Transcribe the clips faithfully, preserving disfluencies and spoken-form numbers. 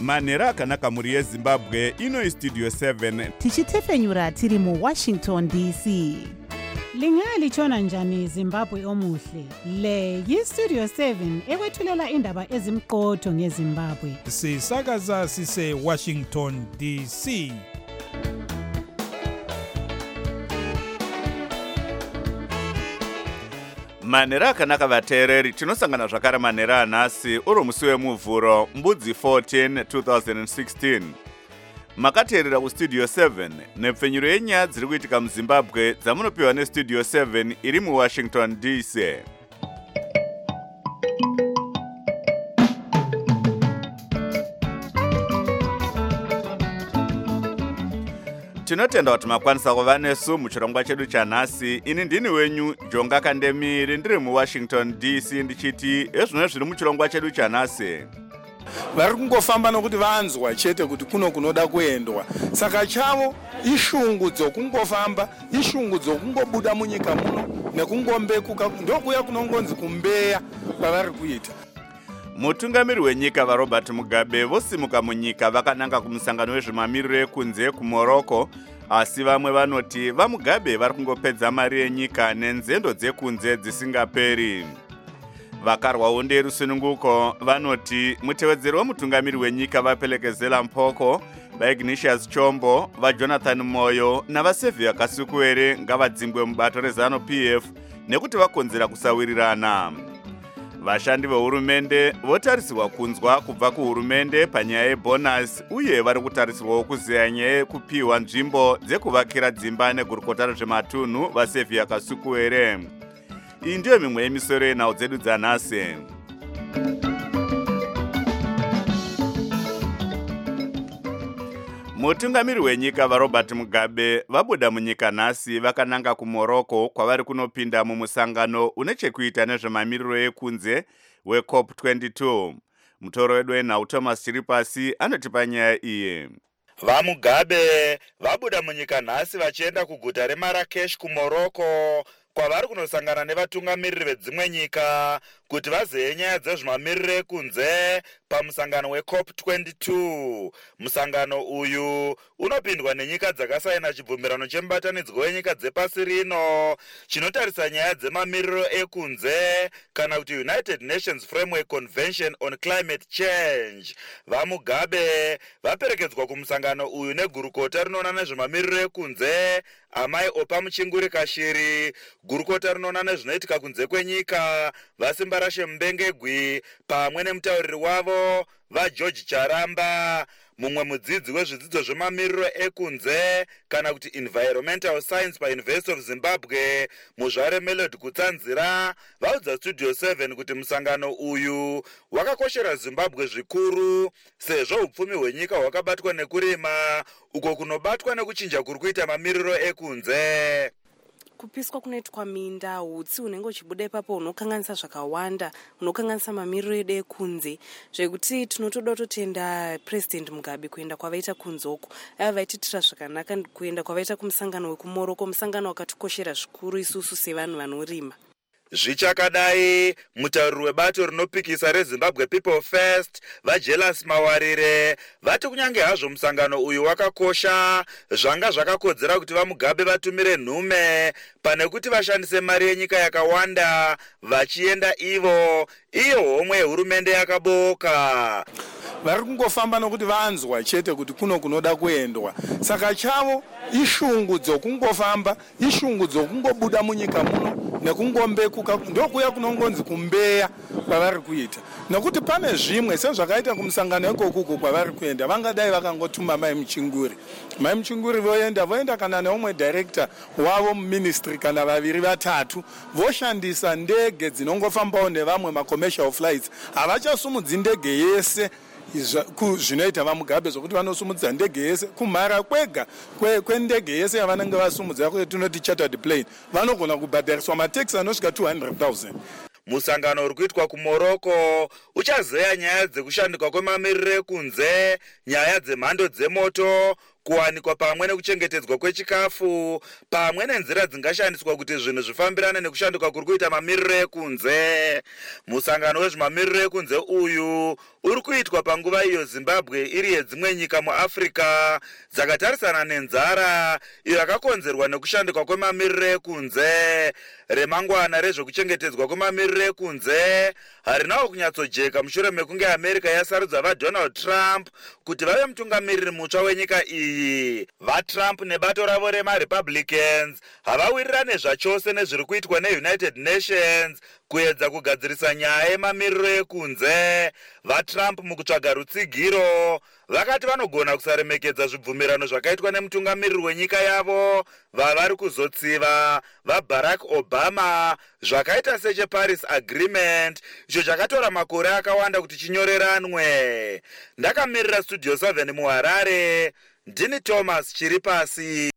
manhero akanaka mhuri yezimbabwe. Ino Studio seven tichitefenyura tiri mu Washington D C. Lingalitshona njani Zimbabwe omuhle? Le yi-Studio seven ekwethulela indaba ezimqotho ngeZimbabwe. Sisakaza sise Washington D C. manhero akanaka vateereri, tinosangana zvakare manhero anhasi uro musi wemuvhuro mbudzi fourteen twenty sixteen. Makateerera kustudio seven nepfenyuro yenyaya dziri kuitika muZimbabwe dzamunopiwa nestudio seven iri muWashington D C. Tinotenda kuti makwanisa kuva nesu muchirongwa chedu chanhasi. Ini ndini wenyu Jonga Kandemiri ndiri muWashington D C ndichiti ezvino zviri muchirongwa chedu chanhasi. Vari kungofamba nokuti vanzwa chete kuti kuno kunoda kuendwa. Saka chavo ishungu dzokungofamba, ishungu dzokungobuda munyika muno nekungombekuka ndokuya kunongonzi kumbeya kwavari kuita. Mutungamiri wenyika vaRobert Mugabe vosimuka munyika vakananga kumusangano wezvemamiriro ekunze kuMorocco, asi vamwe vanoti vaMugabe vari kungopedza mari yenyika nenzendo dzekunze dzisingaperi. Vakarwawo nderusununguko vanoti mutevedzeri wemutungamiri wenyika vapelekezela Mpoko, vaIgnatius Chombo, vaJonathan Moyo navaSevia Kasukuwere ngavadzingwe mubato reZanu P F nekuti vakonzera kusawirirana. Vashandi vehurumende votarisirwa kunzwa kubva kuhurumende panyaya yebonus uye vari kutarisirwawo kuziya nyaya yekupiwa nzvimbo dzekuvakira dzimba negurukota rezvematunhu vaSevia Kasukuwere. Iyi ndiyo mimwe yemisoro yenhau dzedu dzanhasi. Mutungamiri wenyika vaRobert Mugabe vabuda munyika nhasi vakananga kuMorocco kwavari kunopinda mumusangano une chekuita nezvemamiriro ekunze weCOP twenty-two. Mutoro wedu wenhau Thomas Chiripasi anotipa nyaya iyi. VaMugabe vabuda munyika nhasi vachienda kuguta reMarrakesh kuMorocco kwavari kunosangana nevatungamiriri vedzimwe nyika kuti vazeye nyaya dzezvemamiriro ekunze pamusangano weCOP twenty-two. Musangano uyu unopindwa nenyika dzakasaina chibvumirano chemubatanidzwa wenyika dzepasi rino chinotarisa nyaya dzemamiriro ekunze kana kuti United Nations Framework Convention on Climate Change. VaMugabe vaperekedzwa kumusangano uyu negurukota rinoona nezvemamiriro ekunze Amai Opa Muchinguri Kashiri, gurukota rinoona nezvinoitika kunze kwenyika vaSimbarashe Mbengegwi pamwe nemutauriri wavo vaGeorge Charamba, mumwe mudzidzi wezvidzidzo zvemamiriro ekunze kana kuti environmental science paUniversity of Zimbabwe muzvare Melody Kutsanzira vaudza Studio seven kuti musangano uyu wakakoshera Zimbabwe zvikuru sezvo upfumi hwenyika hwakabatwa nekurima uko kunobatwa nekuchinja kuri kuita mamiriro ekunze. Kupiswa kunoitwa minda, hutsi unenge uchibuda ipapo unokanganisa zvakawanda, unokanganisa mamiriro edu ekunze, zvekuti tinotoda kutotenda President Mugabe kuenda kwavaita kunzoko. Ava vaititira zvakanaka kuenda kwavaita kumusangano wekuMorocco, musangano wakatikoshera zvikuru isusu sevanhu vanorima. Zvichakadai, mutauriri webato rinopikisa reZimbabwe People First vaJelas Mawarire vati kunyange hazvo musangano uyu wakakosha, zvanga zvakakodzera kuti vaMugabe vatumire nhume pane kuti vashandise mari yenyika yakawanda vachienda ivo, iyo homwe yehurumende yakaboka. Vari kungofamba nokuti vanzwa chete kuti kuno kunoda kuendwa. Saka chavo ishungu dzokungofamba, ishungu dzokungobuda munyika muno nekungombekuka ndokuya kunongonzi kumbeya kwavari kuita. Nokuti pane zvimwe sezvakaita kumusangano ekokuku kwavari kuenda vangadai vakangotuma Mai Muchinguri. Mai Muchinguri voenda voenda kana neumwe director wavo muministry kana vaviri vatatu voshandisa ndege dzinongofambawo nevamwe macommercial flights. Havachasumudzi ndege yese zvinoita vaMugabe zvokuti vanosumudza ndege yese kumhara kwega kwendege yese yavanenge vasumudza kuti tunoti chartered plane vanogona kubhadhariswa mataxi anosvika two hundred thousand. Musangano uri kuitwa kuMorocco uchazeya nyaya dzekushandikwa kwemamiriro ekunze, nyaya dzemhando dzemoto, kuwanikwa pamwe nekuchengetedzwa kwechikafu pamwe nenzira dzingashandiswa kuti zvinhu zvifambirane nekushanduka kuri kuita mamiriro ekunze. Musangano wezvemamiriro ekunze uyu uri kuitwa panguva iyo Zimbabwe iri yedzimwe nyika muAfrica dzakatarisana nenzara iyo yakakonzerwa nekushanduka kwemamiriro ekunze. Remangwana rezvekuchengetedzwa kwemamiriro ekunze harinawo kunyatsojeka mushure mekunge America yasarudza vaDonald Trump kuti vave mutungamiriri mutsva wenyika iyi. VaTrump nebato ravo remaRepublicans havawirirane zvachose nezviri kuitwa neUnited Nations kuedza kugadzirisa nyaya yemamiriro ekunze. VaTrump mukutsvaga rutsigiro vakati vanogona kusaremekedza zvibvumirano zvakaitwa nemutungamiriri wenyika yavo vavari kuzotsiva vaBarack Obama zvakaita secheParis Agreement icho chakatora makore akawanda kuti chinyoreranwe. Ndakamirira Studio seven muHarare, ndini Thomas Chiripasi.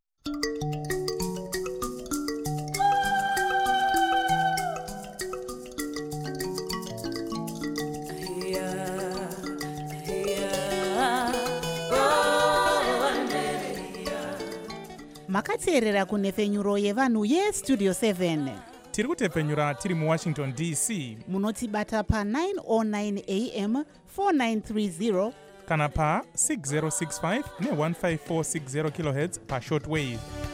Makateerera kunhefenyuro yevanhu yestudio seven. Tiri kutefenyura tiri muWashington D C. Munotibata pa nine oh nine A M four nine three zero kana pa six zero six five ne one five four six zero kilohertz pa shortwave.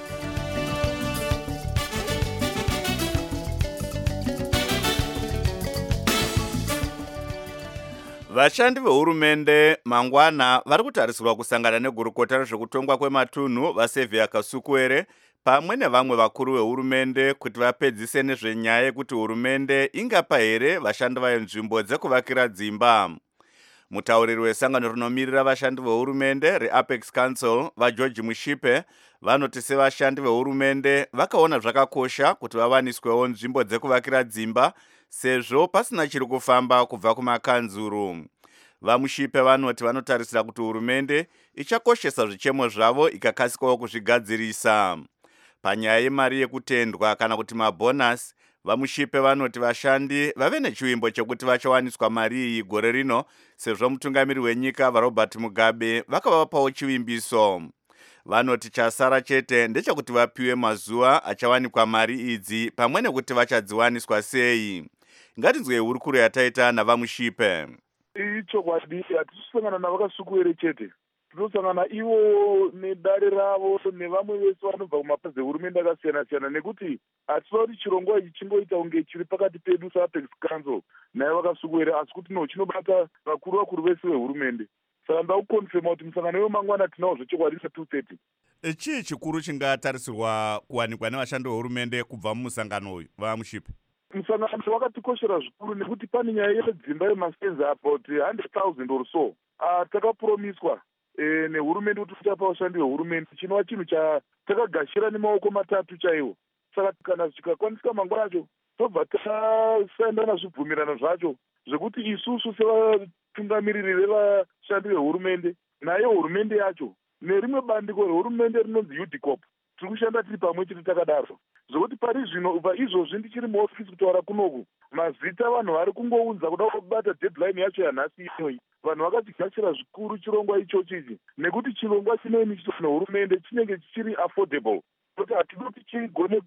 Vashandi vehurumende mangwana vari kutarisirwa kusangana negurukota rezvekutongwa kwematunhu vaSevia Kasukuwere pamwe nevamwe vakuru vehurumende kuti vapedzise nezvenyaya yekuti hurumende ingapa here vashandi vayo nzvimbo dzekuvakira dzimba. Mutauriri wesangano rinomirira vashandi vehurumende reApex Council vaGeorge Mushipe vanoti sevashandi vehurumende vakaona zvakakosha kuti vavaniswewo nzvimbo dzekuvakira dzimba sezvo pasina chiri kufamba kubva kumakanzuru. VaMushipe vanoti vanotarisira kuti hurumende ichakoshesa zvichemo zvavo ikakasikawo kuzvigadzirisa. Panyaya yemari yekutendwa kana kuti mabonasi, VaMushipe vanoti vashandi vave nechiwimbo chekuti vachawaniswa mari iyi gore rino sezvo mutungamiri wenyika vaRobert Mugabe vakavapawo chivimbiso. Vanoti chasara chete ndechekuti vapiwe mazuva achawanikwa mari idzi pamwe nekuti vachadziwaniswa sei. Ngatinzwe hurukuro yataita navaMushipe. Ichokwadi hatisangana navakasukuwere chete, tinosangana ivo nedare ravo nevamwe vese vanobva kumapazi ehurumende akasiyana siyana, nekuti hatisa kuti chirongwa ichi chingoita kunge chiri pakati pedu seApex Council naye vakasukuwere, asi kuti no chinobata vakuru vakuru vese vehurumende. Saka ndakukonfirma kuti musangano wemangwana tinawo zvechokwadi sa two thirty. Chii chikuru chingatarisirwa kuwanikwa nevashandi vehurumende kubva mumusangano uyu vaMushipe? Musangano wakatikoshera zvikuru nekuti pane nyaya yedzimba yemastenzi about one hundred thousand or so takapromiswa nehurumende kuti tichapa vashandi vehurumende, chinova chinhu chatakagashira nemaoko matatu chaiwo. Saka kana zvikakwanisika mangwana acho tobva tasaenda nazvibvumirano zvacho zvekuti isusu sevatungamiriri vevashandi vehurumende naye hurumende yacho nerimwe bandiko rehurumende rinonzi U D C O P tiri kushanda tiri pamwe chete takadaro, zvokuti pari zvino ubva izvozvi ndichiri muofisi kutaura kunoku mazita vanhu vari kungounza kuda kubata deadline yacho yanhasi inoyi. Vanhu vakachigashira zvikuru chirongwa ichochi ichi nekuti chirongwa chinoimiswa nehurumende chinenge chichiri affordable, kuti hatidi kuti chigone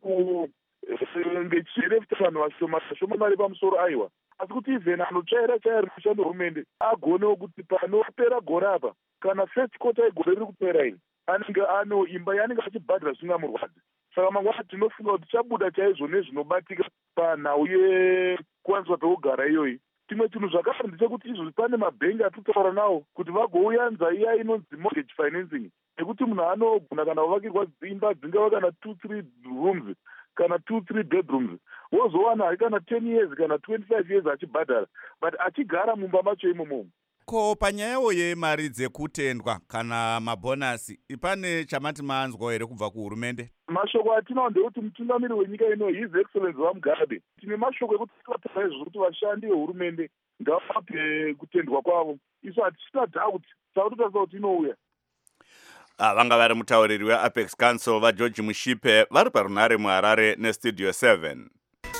kunge chichirefta vanhu vashoma vashoma mari pamusoro aiwa, asi kuti even anotsvaira chaira rinoshanda hurumende agonewo kuti panopera gore apa kana first quarter yegore riri kupera iri anenge ano imba yaanenge achibhadhira zvingamurwadzi. Saka mangwana tinofunga kuti tichabuda chaizvo nezvinobatika panhau yekuwaniswa pekugara iyoyi. Timwe chinhu zvakare ndechekuti izvozvi pane mabhengi atitaura nawo kuti vagouyanza iya inonzi mortgage financing, nekuti munhu anogona kana kuvakirwa dzimba dzingava kana two three rooms kana two three bedrooms, wozowana hari kana ten years kana twenty-five years achibhadhara, but achigara mumba macho imomo. Ko panyayawo yemari dzekutendwa kana mabonasi ipane chamati maanzwa here kubva kuhurumende? Mashoko atinawo ndekuti mutungamiri wenyika ino His Excellency vaMugabe tine mashoko ekuti tikataura izvo kuti vashandi vehurumende ngavape kutendwa kwavo. Isu hatisina doubt takutotarisa kuti inouya. Vanga vari mutauriri weApex Council vaGeorge Mushipe vari parunhare muHarare neStudio seven.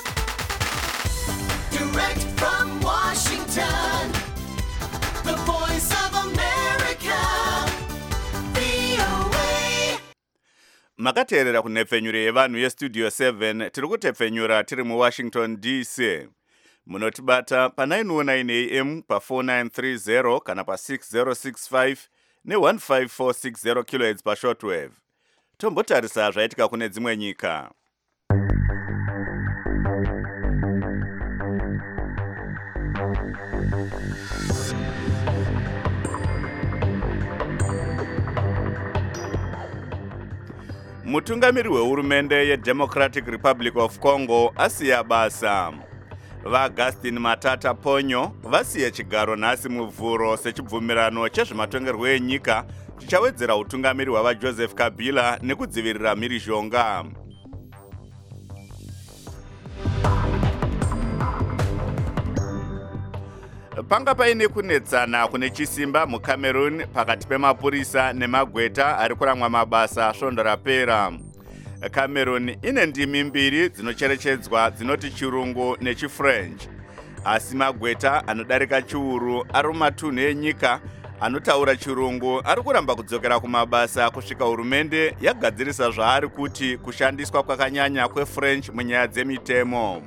Direct from Washington, the voice of America, V O A. makateerera kunhepfenyuro yevanhu yestudio seven tiri kutepfenyura tiri muwashington D C. Munotibata pa nine oh nine A M pa four nine three zero kana pa six zero six five ne one five four six zero kilohertz pa shortwave. Tombotarisa zvaitika kune dzimwe nyika. Mutungamiri wehurumende yeDemocratic Republic of Congo asiya basa. VaAugustin Matata Ponyo vasiye chigaro nhasi muvhuro sechibvumirano chezvematongerwo enyika chichawedzera utungamiri hwavaJoseph Kabila nekudzivirira mhirizhonga. Panga paine kunetsana kune chisimba muCameroon pakati pemapurisa nemagweta ari kuramwa mabasa svondo rapera. Cameroon ine ndimi mbiri dzinocherechedzwa dzinoti Chirungu nechiFrench. Asi magweta anodarika chiuru ari mumatunhu enyika anotaura Chirungu ari kuramba kudzokera kumabasa kusvika hurumende yagadzirisa zvaari kuti kushandiswa kwakanyanya kweFrench munyaya dzemitemo.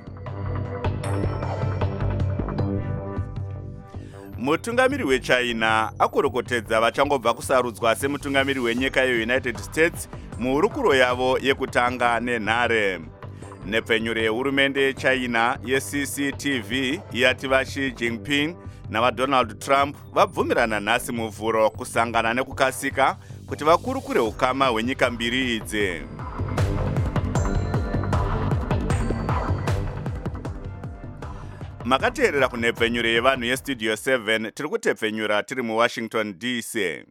Mutungamiri weChina akurokotedza vachangobva kusarudzwa semutungamiri wenyika yeUnited States muhurukuro yavo yekutanga nenhare. Nepfenyuro yehurumende yeChina yeC C T V yati vaXi Jinping navaDonald Trump vabvumirana nhasi muvhuro kusangana nekukasika kuti vakurukure ukama hwenyika mbiri idzi. Makateerera kunhepfenyuro yevanhu yestudio seven tiri kutepfenyura tiri muWashington D C.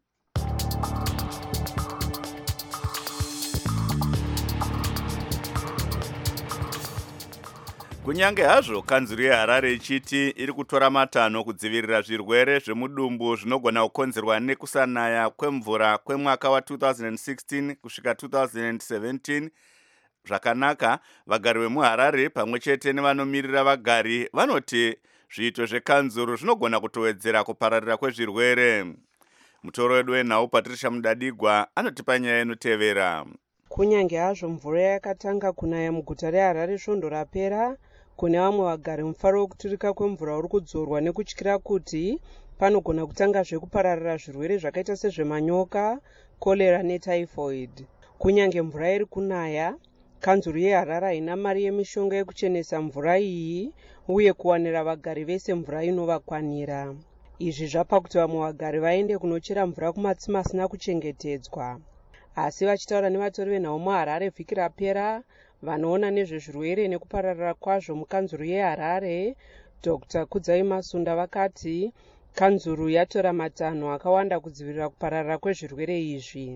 Kunyange hazvo kanzuru yeHarare ichiti iri kutora matanho kudzivirira zvirwere zvemudumbu zvinogona kukonzerwa nekusanaya kwemvura kwemwaka wa two thousand sixteen kusvika two thousand seventeen, zvakanaka vagari vemuHarare pamwe chete nevanomirira vagari vanoti zviito zvekanzuru zvinogona kutowedzera kupararira kwezvirwere. Mutoro wedu wenhau Patricia Mudadigwa anotipa nyaya inotevera. Kunyange hazvo mvura yakatanga kunaya muguta reHarare svondo rapera, kune vamwe vagari mufaro wekuturika kwemvura uri kudzorwa nekutyira kuti panogona kutanga zvekupararira zvirwere zvakaita sezvemanyoka, kolera netyphoid. Kunyange mvura iri kunaya, kanzuru yeHarare haina mari yemishonga yekuchenesa mvura iyi uye kuwanira vagari vese mvura inovakwanira. Izvi zvapa kuti vamwe vagari vaende kunochera mvura kumatsime asina kuchengetedzwa. Asi vachitaura nevatori venhau muHarare vhiki rapera, vanoona nezvezvirwere nekupararira kwazvo mukanzuru yeHarare, Doctor Kudzai Masunda vakati kanzuru yatora matanho akawanda kudzivirira kupararira kwezvirwere izvi.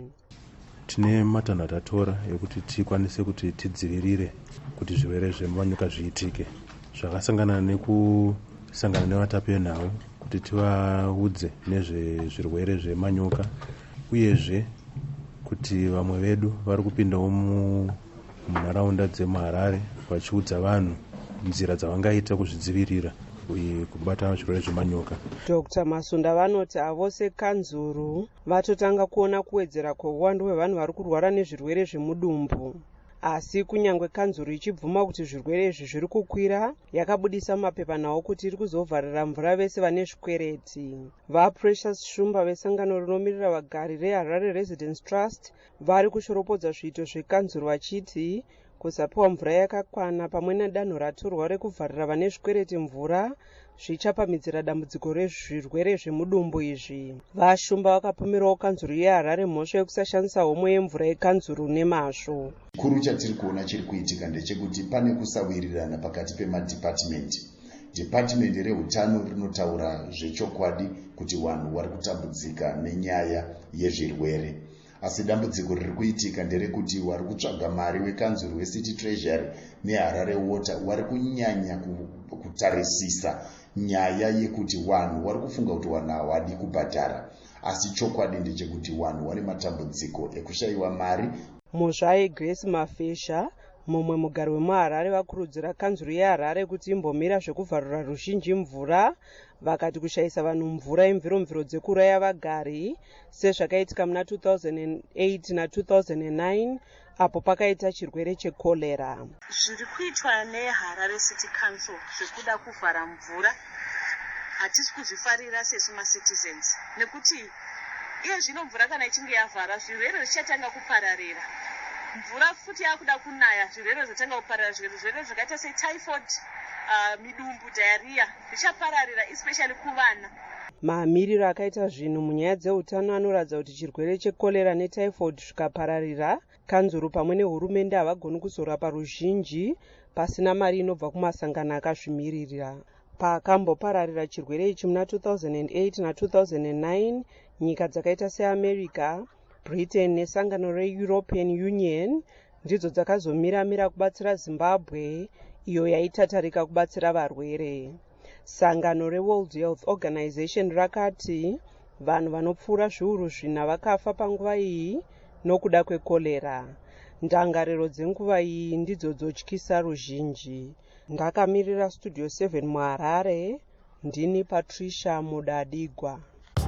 Tine matanho atatora ekuti tikwanise kuti tidzivirire kuti zvirwere zvemanyoka zviitike, zvakasangana nekusangana nevatapi venhau kuti tivaudze nezvezvirwere zvemanyoka, uyezve kuti vamwe vedu vari kupindawo munharaunda dzemuHarare vachiudza vanhu nzira dzavangaita kuzvidzivirira uye kubata zvirwere zvemanyoka. Doctor Masunda vanoti avose kanzuru vatotanga kuona kuwedzera kweuwandu hwevanhu vari kurwara nezvirwere zvemudumbu. Asi kunyange kanzuru ichibvuma kuti zvirwere izvi zviri kukwira, yakabudisa mapepanhau kuti iri kuzovharira mvura vese vane zvikwereti. VaPrecious Shumba vesangano rinomirira vagari reHarare Residence Trust vari kushoropodza zviito zvekanzuru vachiti kusapiwa mvura yakakwana pamwe nedanho ratorwa rekuvharira vane zvikwereti mvura zvichapamhidzira dambudziko rezvirwere zvemudumbu izvi. VaShumba vakapomerawo kanzuru yeHarare mhosva yekusashandisa homwe yemvura yekanzuru nemazvo. Chikuru chatiri kuona chiri kuitika ndechekuti pane kusawirirana pakati pemadhipatimenti. Dhipatimenti reutano rinotaura zvechokwadi kuti vanhu vari kutambudzika nenyaya yezvirwere. Asi dambudziko riri kuitika nderekuti wari kutsvaga mari wekanzuru weCity Treasury neHarare Water wari kunyanya kutarisisa nyaya yekuti vanhu vari kufunga kuti vanhu havadi kubhadhara. Asi chokwadi ndechekuti vanhu vari matambudziko ekushayiwa mari. Muzvaye Grace Mafesha, mumwe mugari wemuHarare, vakurudzira kanzuru yeHarare kuti imbomira zvekuvharura ruzhinji mvura, vakati kushayisa vanhu mvura imviro-mviro dzekuraya vagari sezvakaitika muna two thousand eight na two thousand nine apo pakaita chirwere chekorera. Zviri kuitwa neHarare City Council zvekuda kuvhara mvura hatisi kuzvifarira sesu macitizens, nekuti iye zvino mvura kana ichinge yavhara zvirwere zvichatanga kupararira. Mvura futi yakuda kunaya, zvirwere zvotanga kupararira, zvirwere zvakaita setyphoid, uh, midumbu, diarrhea zvichapararira especially kuvana. Mamiriro akaita zvinhu munyaya dzeutano anoratidza kuti chirwere chekorera netyphoid zvikapararira, kanzuru pamwe nehurumende havagoni kuzorapa ruzhinji pasina mari inobva kumasangano akazvimiririra. Pakambopararira chirwere ichi muna two thousand eight na two thousand nine, nyika dzakaita seAmerica, Britain nesangano reEuropean Union ndidzo dzakazomira-mira kubatsira Zimbabwe, iyo yaitatarika kubatsira varwere. Sangano reWorld Health Organization rakati vanhu vanopfuura zviuru zvina vakafa panguva iyi nokuda kwekorera. Ndangariro dzenguva iyi ndidzo dzotyisa ruzhinji. Ndakamirira Studio seven muHarare, ndini Patricia Mudadigwa.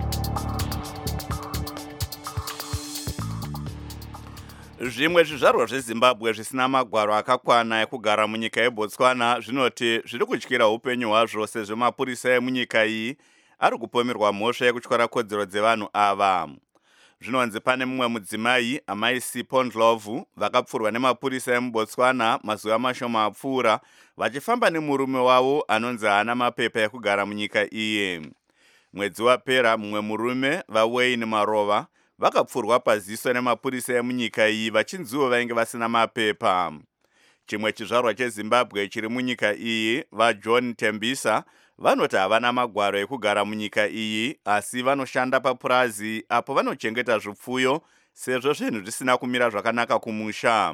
Zvimwe zvizvarwa zveZimbabwe zvisina magwaro akakwana ekugara munyika yeBotswana zvinoti zviri kutyira upenyu hwazvo sezvo mapurisa emunyika iyi ari kupomerwa mhosva yekutyara kodzero dzevanhu ava. Zvinonzi pane mumwe mudzimai, amai Sipho Ndlovu, vakapfurwa nemapurisa emuBotswana mazuva mashoma apfuura vachifamba nemurume wavo anonzi haana mapepa ekugara munyika iye. Mwedzi wapera mumwe murume, vaWayne Marova, vakapfurwa paziso nemapurisa emunyika iyi vachinziwo vainge vasina mapepa. Chimwe chizvarwa cheZimbabwe chiri munyika iyi, vaJohn Tembisa, vanoti havana magwaro ekugara munyika iyi asi vanoshanda papurazi apo vanochengeta zvipfuyo sezvo zvinhu zvisina kumira zvakanaka kumusha.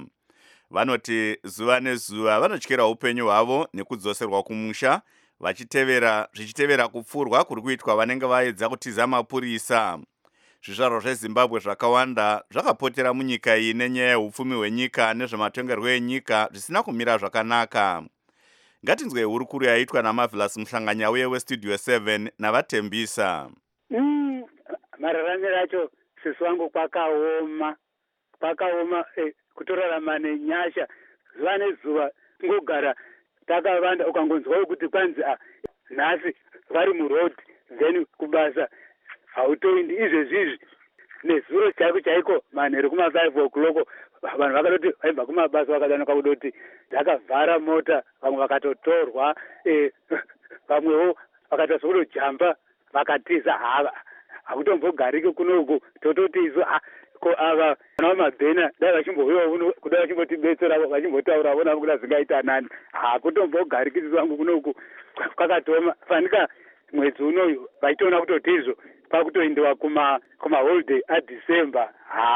Vanoti zuva nezuva vanotyira upenyu hwavo nekudzoserwa kumusha vachitevera zvichitevera kupfurwa kuri kuitwa vanenge vaedza kutiza mapurisa. Zvizvarwa zveZimbabwe zvakawanda zvakapotera munyika iyi nenyaya yeupfumi hwenyika nezvematongerwo enyika zvisina kumira zvakanaka. Ngatinzwe hurukuru yaitwa naMarvelous Mhlanganyauye weStudio seven navatembisa. Mm, mararamiro acho sesu wangu kwakaoma. Kwakaoma eh, kutorarama nenyasha. Zuva nezuva ngogara takavanda ukangonzwa kuti kwanzi ah, nhasi vari muroad then kubasa hautoindi izvezvizvi nezuro chaiko chaiko manheru kuma five o'clock vanhu vakatoti vaibva kumabasa vakadanoka kudoti dzakavhara mota, vamwe vakatotorwa, eh, vamwewo vakatozokudojamba vakatiza hava hakutombogariki kunoku tototi isu ko ava vana vamabhena dai vachimbouyawo uno kudai vachimbotibetsera vachimbotaura vona kuda zvingaita nani hakutombogariki isu vangu kunoku kwakatoma fanika mwedzi unoyu vachitoona kutotizvo pakutoendewa kuma kuma holiday aDecember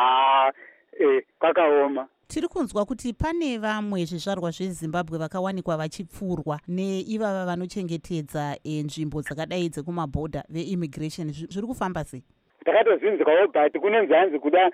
ha eh kwakaoma. Tiri kunzwa kuti pane vamwe zvizvarwa zveZimbabwe vakawanikwa vachipfurwa neivava vanochengetedza nzvimbo dzakadai dzekumabhodha veimmigration, zviri kufamba sei? Takatozvinzwawo but kunonzi hanzi kuda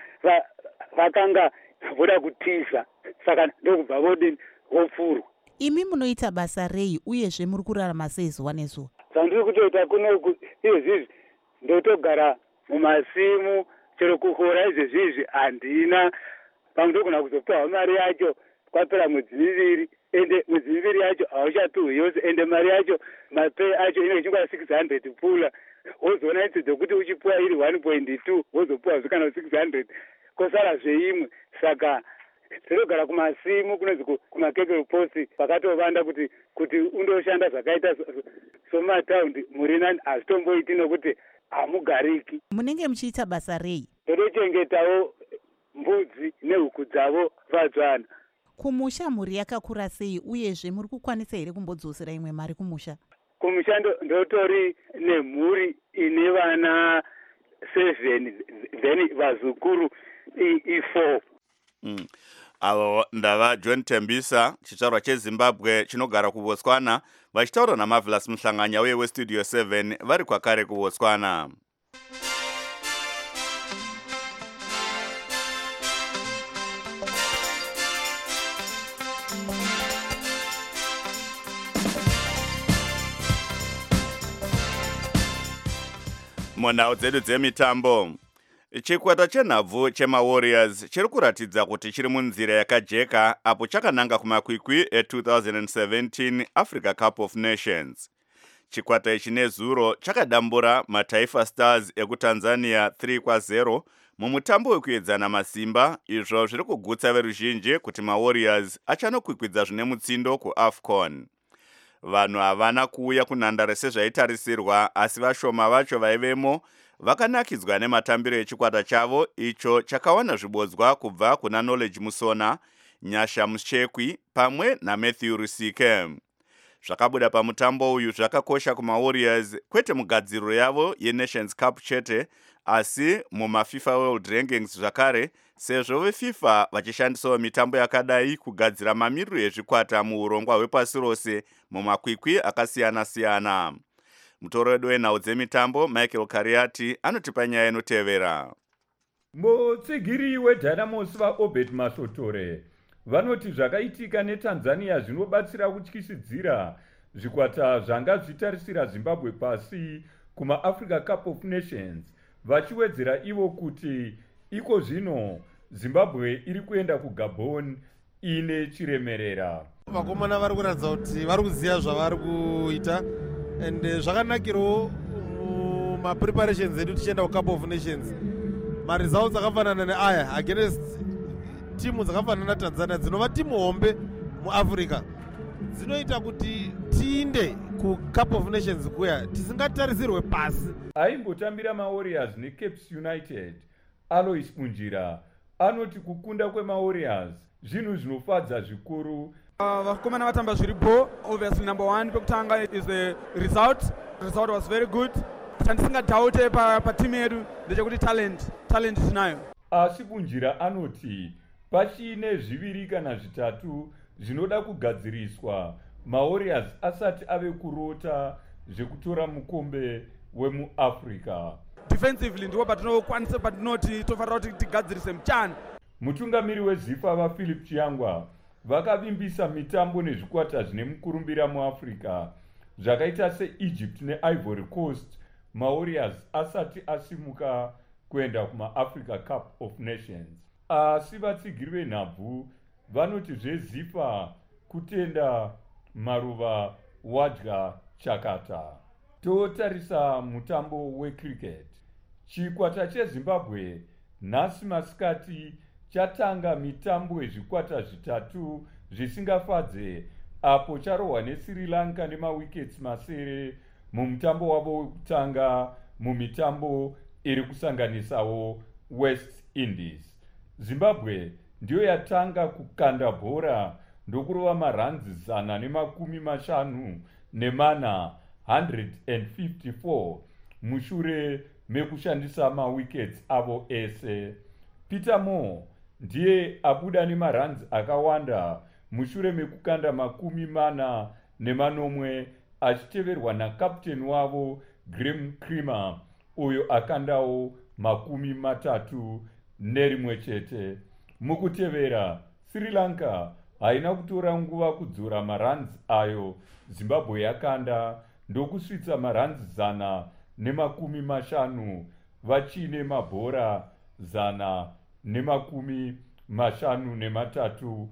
vakanga voda kutiza saka ndokubva vodini vopfurwa. Imi munoita basa rei uyezve muri kurarama sei zuva nezuva? Zvandiri kutoita kuno izvezvizvi ndotogara mumasimu chero kukora izvezvizvi handina pamwe ndogona kuzopiwa mari yacho kwapera mwedzi miviri ende mwedzi miviri yacho hauchapiwi yose ende mari yacho mapei acho inenge ichingwa six hundred pfuura wozoona itsi dzekuti uchipiwa iri one point two wozopiwa zvikana six hundred kosara zveimwe saka tinogara kumasimu kunonzi kumakekero post pakatovanda kuti kuti undoshanda zvakaita somataundi muri nani hazvitomboiti nokuti hamugariki. Munenge muchiita basa rei? Totochengetawo mbudzi nehuku dzavo vadzwana. Kumusha mhuri yakakura sei uyezve muri kukwanisa here kumbodzosera imwe mari kumusha? Kumusha ndotori nemhuri ine vana seven then vazukuru i4. Mm. Avo ndava John Tembisa, chitsvarwa cheZimbabwe chinogara kuBotswana, vachitaura naMarvelous Mhlanganyauye weStudio seven vari kwakare kuBotswana. Munhau dzedu dzemitambo, chikwata chenhabvu chemawarriors chiri kuratidza kuti chiri munzira yakajeka apo chakananga kumakwikwi e-twenty seventeen Africa Cup of Nations. Chikwata ichi nezuro chakadambura maTaifa Stars ekuTanzania three kwa zero mumutambo wekuedzana masimba, izvo zviri kugutsa veruzhinji kuti maWarriors achanokwikwidza zvine mutsindo kuAFCON. Vanhu havana kuuya kunhandare sezvaitarisirwa, asi vashoma vacho vaivemo vakanakidzwa nematambiro echikwata chavo, icho chakawana zvibodzwa kubva kuna Knowledge Musona, Nyasha Muchekwi pamwe naMatthew Rusike. Zvakabuda pamutambo uyu zvakakosha kumaWarriors, kwete mugadziriro yavo yeNations Cup chete, asi mumaFIFA World Rankings zvakare, sezvo veFIFA vachishandisawo mitambo yakadai kugadzira mamiriro ezvikwata muurongwa hwepasi rose mumakwikwi akasiyana-siyana. Mutoro wedu wenhau dzemitambo Michael Kariati anotipa nyaya inotevera. Mutsigiri weDynamos vaObed Masotore vanoti zvakaitika neTanzania zvinobatsira kutyisidzira zvikwata zvanga zvitarisira Zimbabwe pasi kumaAfrica Cup of Nations, vachiwedzera ivo kuti iko zvino Zimbabwe iri kuenda kuGabon ine chiremerera. Vakomana vari kuratidza kuti vari kuziva zvavari kuita, and zvakanakirawo mumapreparations edu tichienda kuCup of Nations. Maresults akafanana neaya against timu dzakafanana naTanzania dzinova timu hombe muAfrica, dzinoita kuti tiinde kuCup of Nations kuya tisingatarisirwe pasi. Aimbotambira maWarriors neCapes United, Alois Munjira anoti kukunda kwemaWarriors zvinhu zvinofadza zvikuru. Vakomana vatamba zviripo. Obviously number one pekutanga is the result. The result was very good. Chandisingadhaute patimu yedu ndechekuti talent talent tinayo. Asi Munjira anoti pachine zviviri kana zvitatu zvinoda kugadziriswa maWarriors asati ave kurota zvekutora mukombe wemuAfrica. Defensively ndiwo patinokwanisa patinoti tofanira kuti tigadzirise muchana. Mutungamiri weZIFA vaPhilip Chiyangwa vakavimbisa mitambo nezvikwata zvine mukurumbira muAfrica zvakaita seEgypt neIvory Coast maWarriors asati asimuka kuenda kumaAfrica Cup of Nations. Asi vatsigiri venhabvu vanoti zveZIFA kutenda maruva wadya chakata. Totarisa mutambo wecricket. Chikwata cheZimbabwe nhasi masikati chatanga mitambo yezvikwata zvitatu zvisingafadze, apo charohwa neSri Lanka nemawickets masere mumutambo wavo wekutanga mumitambo iri kusanganisawo West Indies. Zimbabwe ndiyo yatanga kukanda bhora ndokurova maranzi zana nemakumi mashanu nemana one hundred fifty-four mushure mekushandisa mawickets avo ese. Peter Moore ndiye abuda nemaranzi akawanda mushure mekukanda makumi mana nemanomwe, achiteverwa nakapteni wavo Graham Creamer uyo akandawo makumi matatu nerimwe chete. Mukutevera, Sri Lanka haina kutora nguva kudzora maranzi ayo Zimbabwe yakanda ndokusvitsa maranzi zana nemakumi mashanu vachine mabhora zana nemakumi mashanu nematatu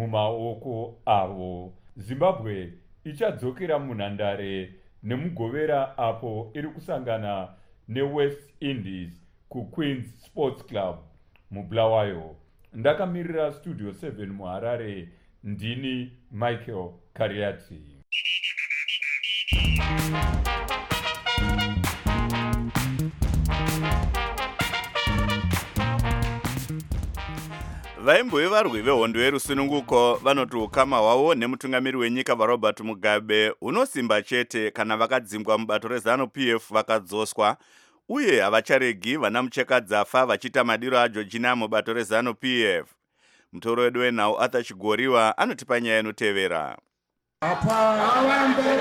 mumaoko avo. Zimbabwe ichadzokera munhandare nemugovera apo iri kusangana neWest Indies kuQueens Sports Club muBulawayo. Ndakamirira Studio seven muHarare, ndini Michael Kariati. Vaimbo varwi vehondo yerusununguko vanoti ukama hwavo nemutungamiri wenyika vaRobert Mugabe unosimba chete kana vakadzingwa mubato reZANU-P F vakadzoswa, uye havacharegi vana muchekadzafa vachita madiro aJoργina mubato reZANU-P F. Mutoro wedu wenhau Arthur Chigoriwa anotipa nyaya inotevera.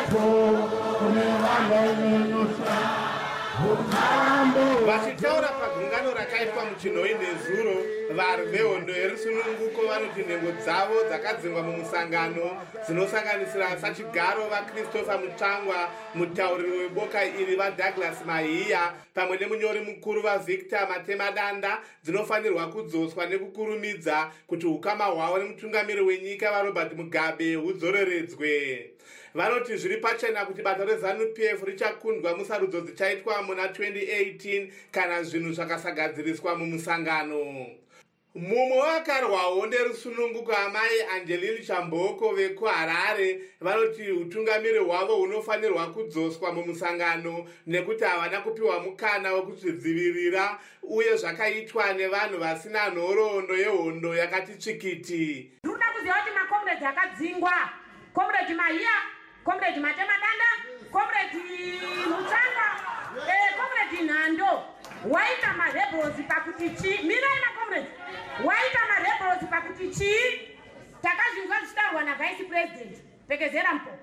Vachitaura pagungano rakaitwa muchinhoi nezuro vari vehondo yerusununguko vanoti nhengo dzavo dzakadzingwa mumusangano dzinosanganisira sachigaro vakristopher mutsvangwa, mutauriri weboka iri vadouglas mahiya pamwe nemunyori mukuru vavictor matemadanda dzinofanirwa kudzoswa nekukurumidza kuti ukama hwavo nemutungamiri wenyika varobert mugabe hudzoreredzwe. Vanoti zviri pachena kuti bata rezanu P F richakundwa musarudzo dzichaitwa muna twenty eighteen kana zvinhu zvakasagadziriswa mumusangano. Mumwe wakarwawo nderusununguko amai Angeline Chamboko vekuharare vanoti utungamiri hwavo hunofanirwa kudzoswa mumusangano nekuti havana kupiwa mukana wekuzvidzivirira uye zvakaitwa nevanhu vasina nhoroondo yehondo yakati tsvikiti. Ndinoda kuziva kuti makomrade akadzingwa, komrade Mahiya, komrade Matemadanda, komrade Mutsvangwa, eh, komrade Nhando, waita marebels pakuti chi, mirai makomrade, waita marebels pakuti chi, takazvinzwa zvichitarwa navice president, Pekezera Mpoko.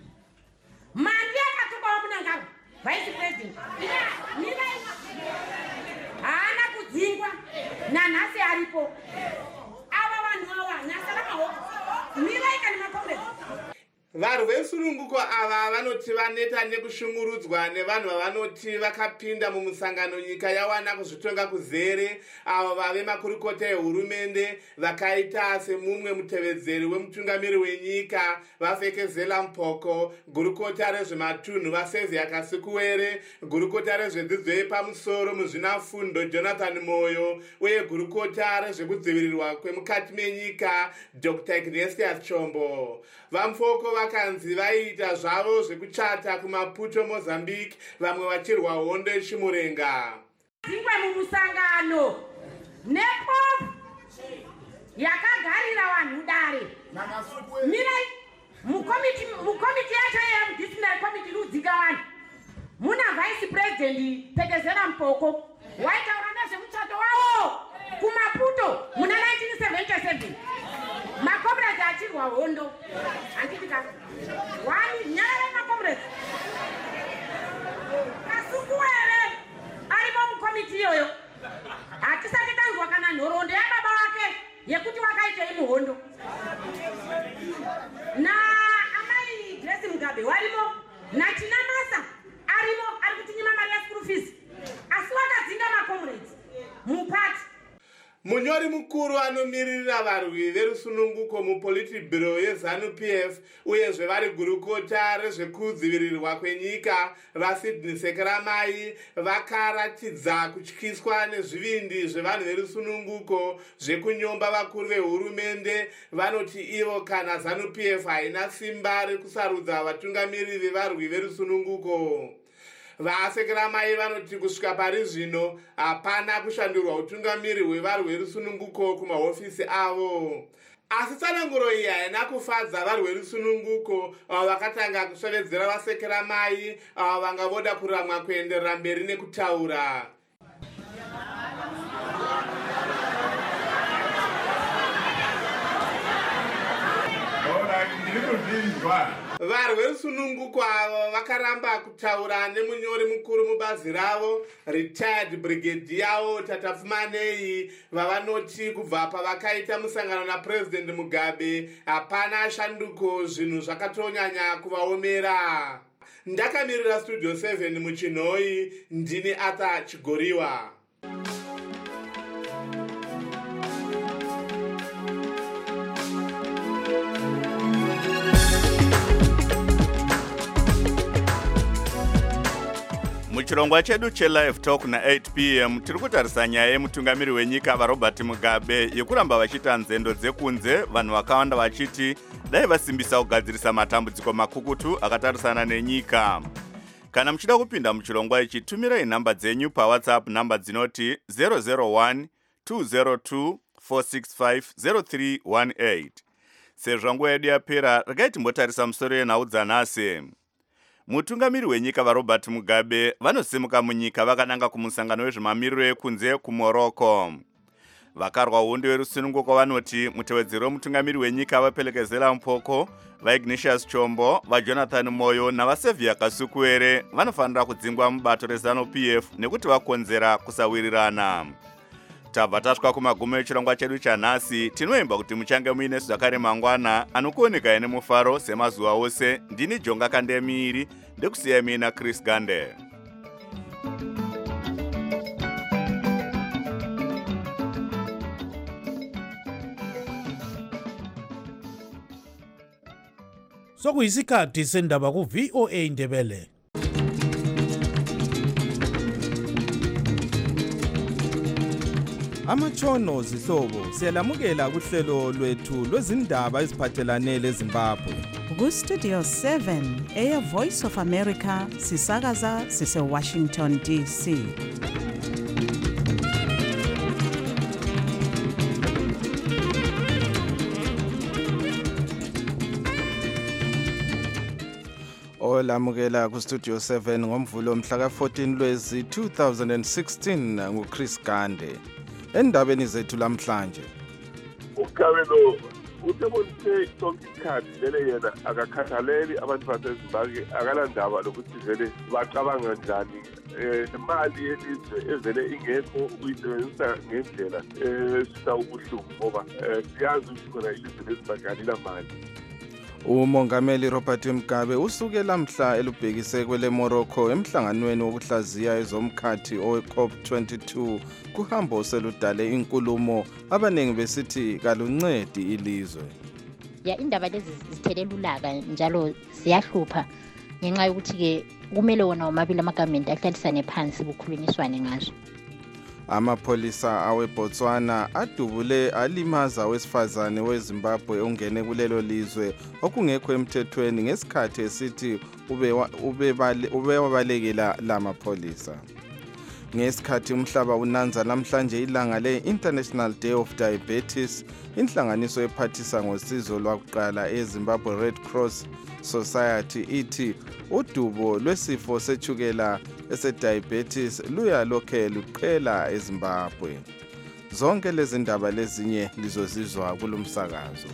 Mandi yakatukawo munangaro, vice president, mirai, haana kudzingwa, nanhasi aripo. Ava vanhu ava, nasara maoko, mirai kana makomrade. Vanhu vesununguko ava vanoti vaneta nekushungurudzwa nevanhu vavanoti vakapinda mumusangano nyika yawana kuzvitonga kuzere avo vave makurukota ehurumende vakaita semumwe mutevedzeri wemutungamiri wenyika vaFekezela Mpoko, gurukota rezvematunhu vaSevia Kasikuwere, gurukota rezvedzidzo yepamusoro muzvinafundo Jonathan Moyo uye gurukota rezvekudzivirirwa kwemukati menyika Doctor Ignatius Chombo. Vamfoko vakanzi vaita zvavo zvekuchata kuMaputo Mozambique vamwe vachirwa hondo yechimurenga. Dzingwe mumusangano nepop yakagarira vanhu dare. Mirai mukomiti mukomiti yacho yemudisciplinary committee inodzika vanhu. Muna vice president Pekezera Mpoko waitaura nezvemuchato wavo kuMaputo muna nineteen seventy-seven. Makomrade achirwa hondo. Anditika. Wani nyara makomrade. Kasikuwere arimo mukomiti yoyo. Hatisati tanzwa kana nhoroondo yababa wake yekuti wakaita imuhondo. Na amai Grace Mugabe warimo na China Masa arimo ari kutinyima mari ya school fees. Asi wakadzinga makomrade mupati. Munyori mukuru anomirira varwi verusununguko mupolitibhiro yezanu P F uyezve vari gurukota rezvekudzivirirwa kwenyika vaSydney Sekeramai vakaratidza kutyiswa nezvivindi zvevanhu verusununguko zvekunyomba vakuru vehurumende. Vanoti ivo kana zanu P F haina simba rekusarudza vatungamiri vevarwi verusununguko. VaSekeramai vanoti kusvika pari zvino hapana kushandurwa utungamiri hwevarwi verusununguko kumahofisi avo. Asi tsananguro iyi haina kufadza varwi verusununguko avo vakatanga kusvevedzera vaSekeramai avo vanga voda kuramwa kuenderera mberi nekutaura. Varwi verusununguko avo vakaramba kutaura nemunyori mukuru mubazi ravo retired brigadier Tata Pfumanei vavanoti kubva pavakaita musangano naPresident Mugabe hapana shanduko zvinhu zvakatonyanya kuvaomera. Ndakamirira Studio seven muchinhoi, ndini Arthur Chigoriwa. Muchirongwa chedu chelive talk na eight p m tiri kutarisa nyaya yemutungamiri wenyika vaRobert Mugabe yekuramba vachiita nzendo dzekunze, vanhu vakawanda vachiti dai vasimbisa kugadzirisa matambudziko makukutu akatarisana nenyika. Kana muchida kupinda muchirongwa ichi, tumirai nhamba dzenyu paWhatsApp, nhamba dzinoti zero zero one two zero two four six five zero three one eight. Sezvo nguva yedu yapera, regai timbotarisa musoro yenhau dzanhasi. Mutungamiri wenyika vaRobert Mugabe vanosimuka munyika vakananga kumusangano wezvemamiriro ekunze kuMorocco. vakarwa hundi verusununguko vanoti mutevedzeri wemutungamiri wenyika vapelekezela mpoko vaignatius chombo vajonathan moyo navasevhia kasukuere vanofanira kudzingwa mubato rezanu p f nekuti vakonzera kusawirirana. Tabva tasvika kumagumo echirongwa chedu chanhasi. Tinoimba kuti muchange muine zvakare mangwana anokuoneka ine mufaro semazuva ose. Ndini Jonga Kandemiri ndekusiya mina Chris Gande. Sokuyisikhathi sendaba ku V O A Ndebele. Amatshono zihlobo siyalamukela kuhlelo lwethu lwezindaba eziphathelane leZimbabwe. Ku Studio seven eya Voice of America sisakaza sise Washington D C. Olamukela ku Studio seven ngomvulo mhla ka fourteen lwezi two thousand sixteen ngu Chris Gande. Endabeni zethu lamhlanje uGabelo uthebonise sonke isikhathi vele yena akakhathaleli abantu baseZimbabwe akalandaba lokuthi vele bacabanga njani imali yelizwe evele ingekho ukuyisebenzisa ngendlela esisa ubuhlungu ngoba siyazi ukuthi khona ilizwe leZimbabwe alilamali. Umongameli Robert Mugabe usuke lamhla elubhekise kwele Morocco emhlanganweni wokuhlaziya ezomkhathi owe COP twenty-two kuhambo seludale inkulumo abanengi besithi kaluncedi ilizwe. Ya indaba lezi zithelele ulaka njalo siyahlupha ngenxa yokuthi ke kumele wona omabili amagovernment ahlalisane phansi kukhulunyiswane ngazo. Amapolisa aweBotswana adubule alimaza wesifazane weZimbabwe ongene kulelo lizwe okungekho emthethweni ngesikhathi esithi ube ube ube wabalekela lamapolisa. Ngesikhathi umhlaba unanza namhlanje ilanga le-International Day of Diabetes, inhlanganiso ephathisa ngosizo lwakuqala eZimbabwe Red Cross Society ithi udubo lwesifo sethukela ese-diabetes luya lokhe luqhela eZimbabwe. Zonke lezi ndaba lezinye lizozizwa kulomsakazo.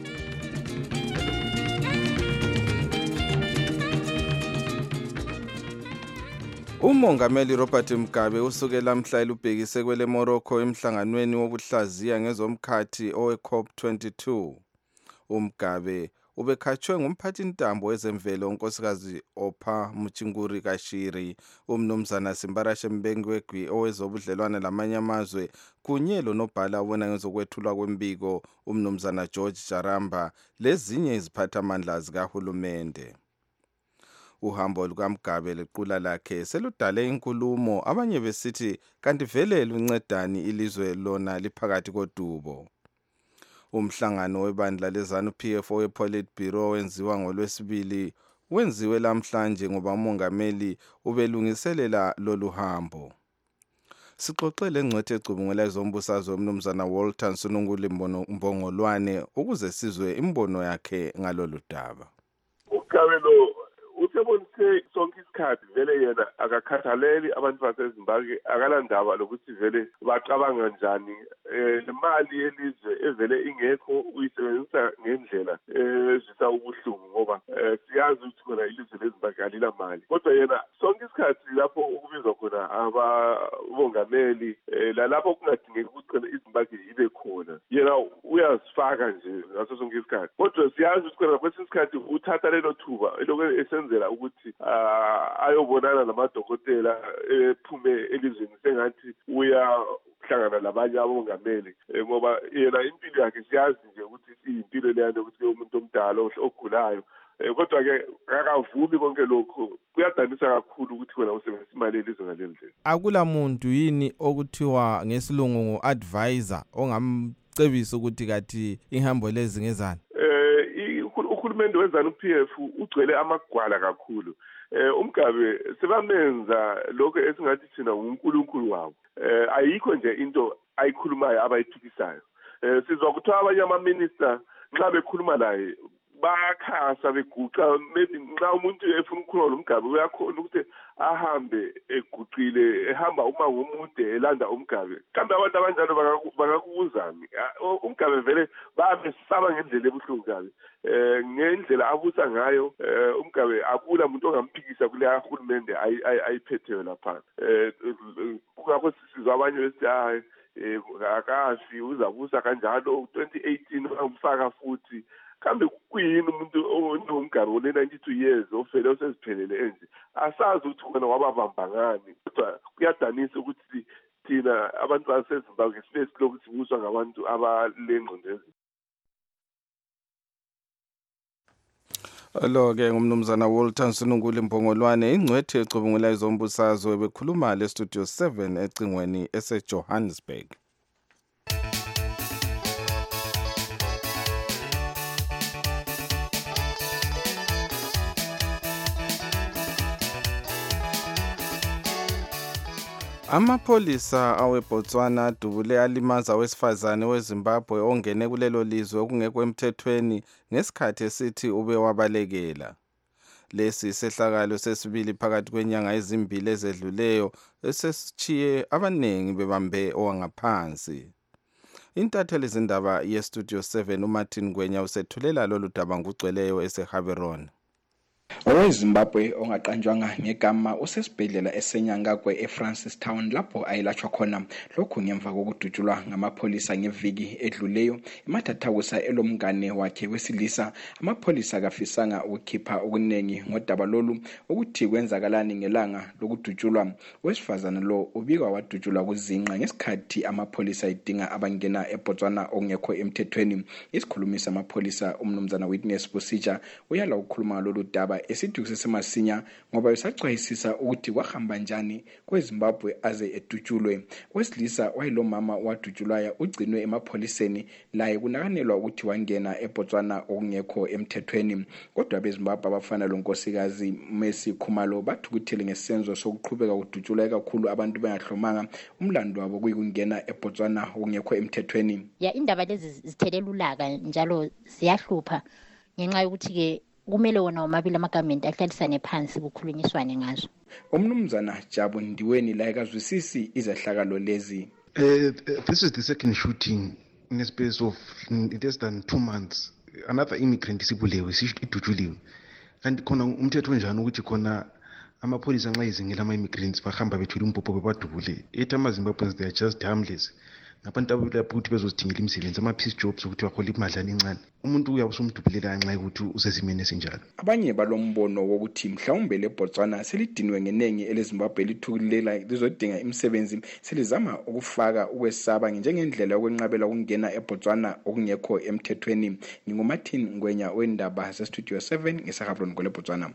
Umongameli Robert Mugabe usuke lamhla elubhekise kwele Morocco emhlanganweni wokuhlaziya ngezomkhathi owe COP twenty-two. uMugabe ubekhatshwe ngumphathintambo wezemvelo unkosikazi Opha Muchinguri Kashiri, umnumzana Simbarashe Mbengegwi owezobudlelwane lamanye amazwe kunye lonobhala wona ngezokwethulwa kwembiko umnumzana George Jaramba lezinye iziphathamandla zikahulumende. Uhambo lukaMugabe lequla lakhe seludale inkulumo abanye besithi kanti vele luncedani ilizwe lona liphakathi kodubo. Umhlangano webandla lezanu P F wePolitburo wenziwa ngolwesibili wenziwe lamhlanje ngoba umongameli ubelungiselela lolu hambo. Sixoxele ngcwethe ecubungela izombusazwe umnumzana Walter Nsununguli Mbongolwane ukuze sizwe imbono yakhe ngalolu daba. uGabelo uthebonise sonke isikhathi vele yena akakhathaleli abantu baseZimbabwe akalandaba lokuthi vele bacabanga njani imali yelizwe evele ingekho uyisebenzisa ngendlela ezisa ubuhlungu ngoba siyazi ukuthi khona ilizwe leZimbabwe alilamali. Kodwa yena sonke isikhathi lapho ukubizwa khona ababongameli lalapho kungadingeki ukuthi khona iZimbabwe ibe khona yena uyazifaka nje ngaso sonke isikhathi. Kodwa siyazi ukuthi khona kwesinye isikhathi uthatha lelo thuba elokhu esenzela ukuthi ayobonana namadokotela ephume elizweni sengathi uya hlangana labanye abongameli ngoba yena impilo yakhe siyazi nje ukuthi impilo leyana ukuthi umuntu omdala ogulayo. Kodwa ke akavumi konke lokho kuyadanisa kakhulu ukuthi wena usebenzisa imali elizwe ngalendlela. Akula muntu yini okuthiwa ngesilungu ngo-advisor ongamcebisa ukuthi kathi ihambo lezi ngezana? Uhulumende wezanu P F ugcwele amagwala kakhulu. uMgabe sebamenza lokho esingathi thina uNkulunkulu wabo. Ayikho nje into ayikhulumayo abayithukisayo. Sizwa kuthiwa abanye ama minister nxa bekhuluma naye bayakhasa beguqa maybe nxa umuntu efuna ukukhuluma lomgabe uyakhona ukuthi ahambe eguqile ehamba uma ngomude elanda umgabe kambe abantu abanjalo bangakubuzani umgabe vele bayamesaba ngendlela ebuhlungu kabi eh ngendlela abusa ngayo umgabe akula umuntu ongamphikisa kule kahulumende ayiphetheyo lapha eh kungakho sizwa abanye besithi hayi eh akashi uzabusa kanjalo twenty eighteen umfaka futhi kambe kuyini umuntu onomgabe one ninety-two years ofele oseziphelele enje asazi ukuthi khona wababamba ngani kodwa kuyadanisa ukuthi thina abantu baseZimbabwe sibe silokhu sibuswa ngabantu abalengqondo. Lo-ke ngumnumzana Walter Nsunguli Mbongolwane ingcwethe ecubungula izombusazwe bekhuluma le Studio seven ecingweni ese-Johannesburg. Amapholisa aweBotswana adubule alimaza wesifazane weZimbabwe ongene kulelo lizwe okungekho emthethweni ngesikhathi esithi ube wabalekela. Lesi sehlakalo sesibili phakathi kwenyanga ezimbili ezedluleyo esesichiye abanengi bebambe owangaphansi. Intatheli zindaba yeStudio seven uMartin Ngwenya usethulela lolu daba ngugcweleyo eseHaberon. OweZimbabwe ongaqanjwanga ngegama usesibhedlela eseNyangagwe eFrancistown lapho ayelatshwa khona lokhu ngemva kokudutshulwa ngamapholisa ngeviki edluleyo emathathakusa elomngane wakhe wesilisa. Amapholisa kafisanga ukukhipha okuningi ngodaba lolu ukuthi kwenzakalani ngelanga lokudutshulwa wesifazana lo ubikwa wadutshulwa kuzinqa ngesikhathi amapholisa edinga abangena eBotswana ongekho emthethweni. Isikhulumisa amapholisa umnumzana Witness Busija uyala ukukhuluma lolu daba esithi kusesemasinya ngoba usachwayisisa ukuthi kwahamba njani kweZimbabwe aze edutshulwe. Wesilisa wayilomama wadutshulwayo ugcinwe emapholiseni laye kunakanelwa ukuthi wangena eBotswana okungekho emthethweni. Kodwa beZimbabwe abafana lonkosikazi Mercy Khumalo bathukuthele ngesenzo sokuqhubeka kudutshulwa kakhulu abantu bengahlomanga umlando wabo kuyikungena eBotswana okungekho emthethweni. Ya indaba lezi zithelele ulaka njalo ziyahlupha ngenxa yokuthi ke kumele wona omabili amagamenti ahlalisane phansi kukhulunyiswane ngazo. Umnumzana Jabu Ndiweni la ekazwisisi izehlakalo lezi. Uh, this is the second shooting in a space of less than two months. Another immigrant isibulewe sidutshuliwe. Kanti khona umthetho njani ukuthi khona amapholisa nxa izingela ama-immigrants bahamba bethwele umpopho bebadubule. Ethi ama-Zimbabweans they are just harmless. Nabantu abulapho ukuthi bezozidingela imisebenzi ama-peace jobs ukuthi wakhole imadlana encane. Umuntu uyabe usumdubulela nxa ukuthi usesimeni esinjalo. Abanye balombono wokuthi mhlawumbe leBotswana selidinwe ngenengi eleZimbabwe lithukulela lizodinga imisebenzi selizama ukufaka ukwesaba njengendlela yokwenqabela ukungena eBotswana okungekho emthethweni. NginguMartin Ngwenya wendaba zeStudio seven ngesahabron kweleBotswana.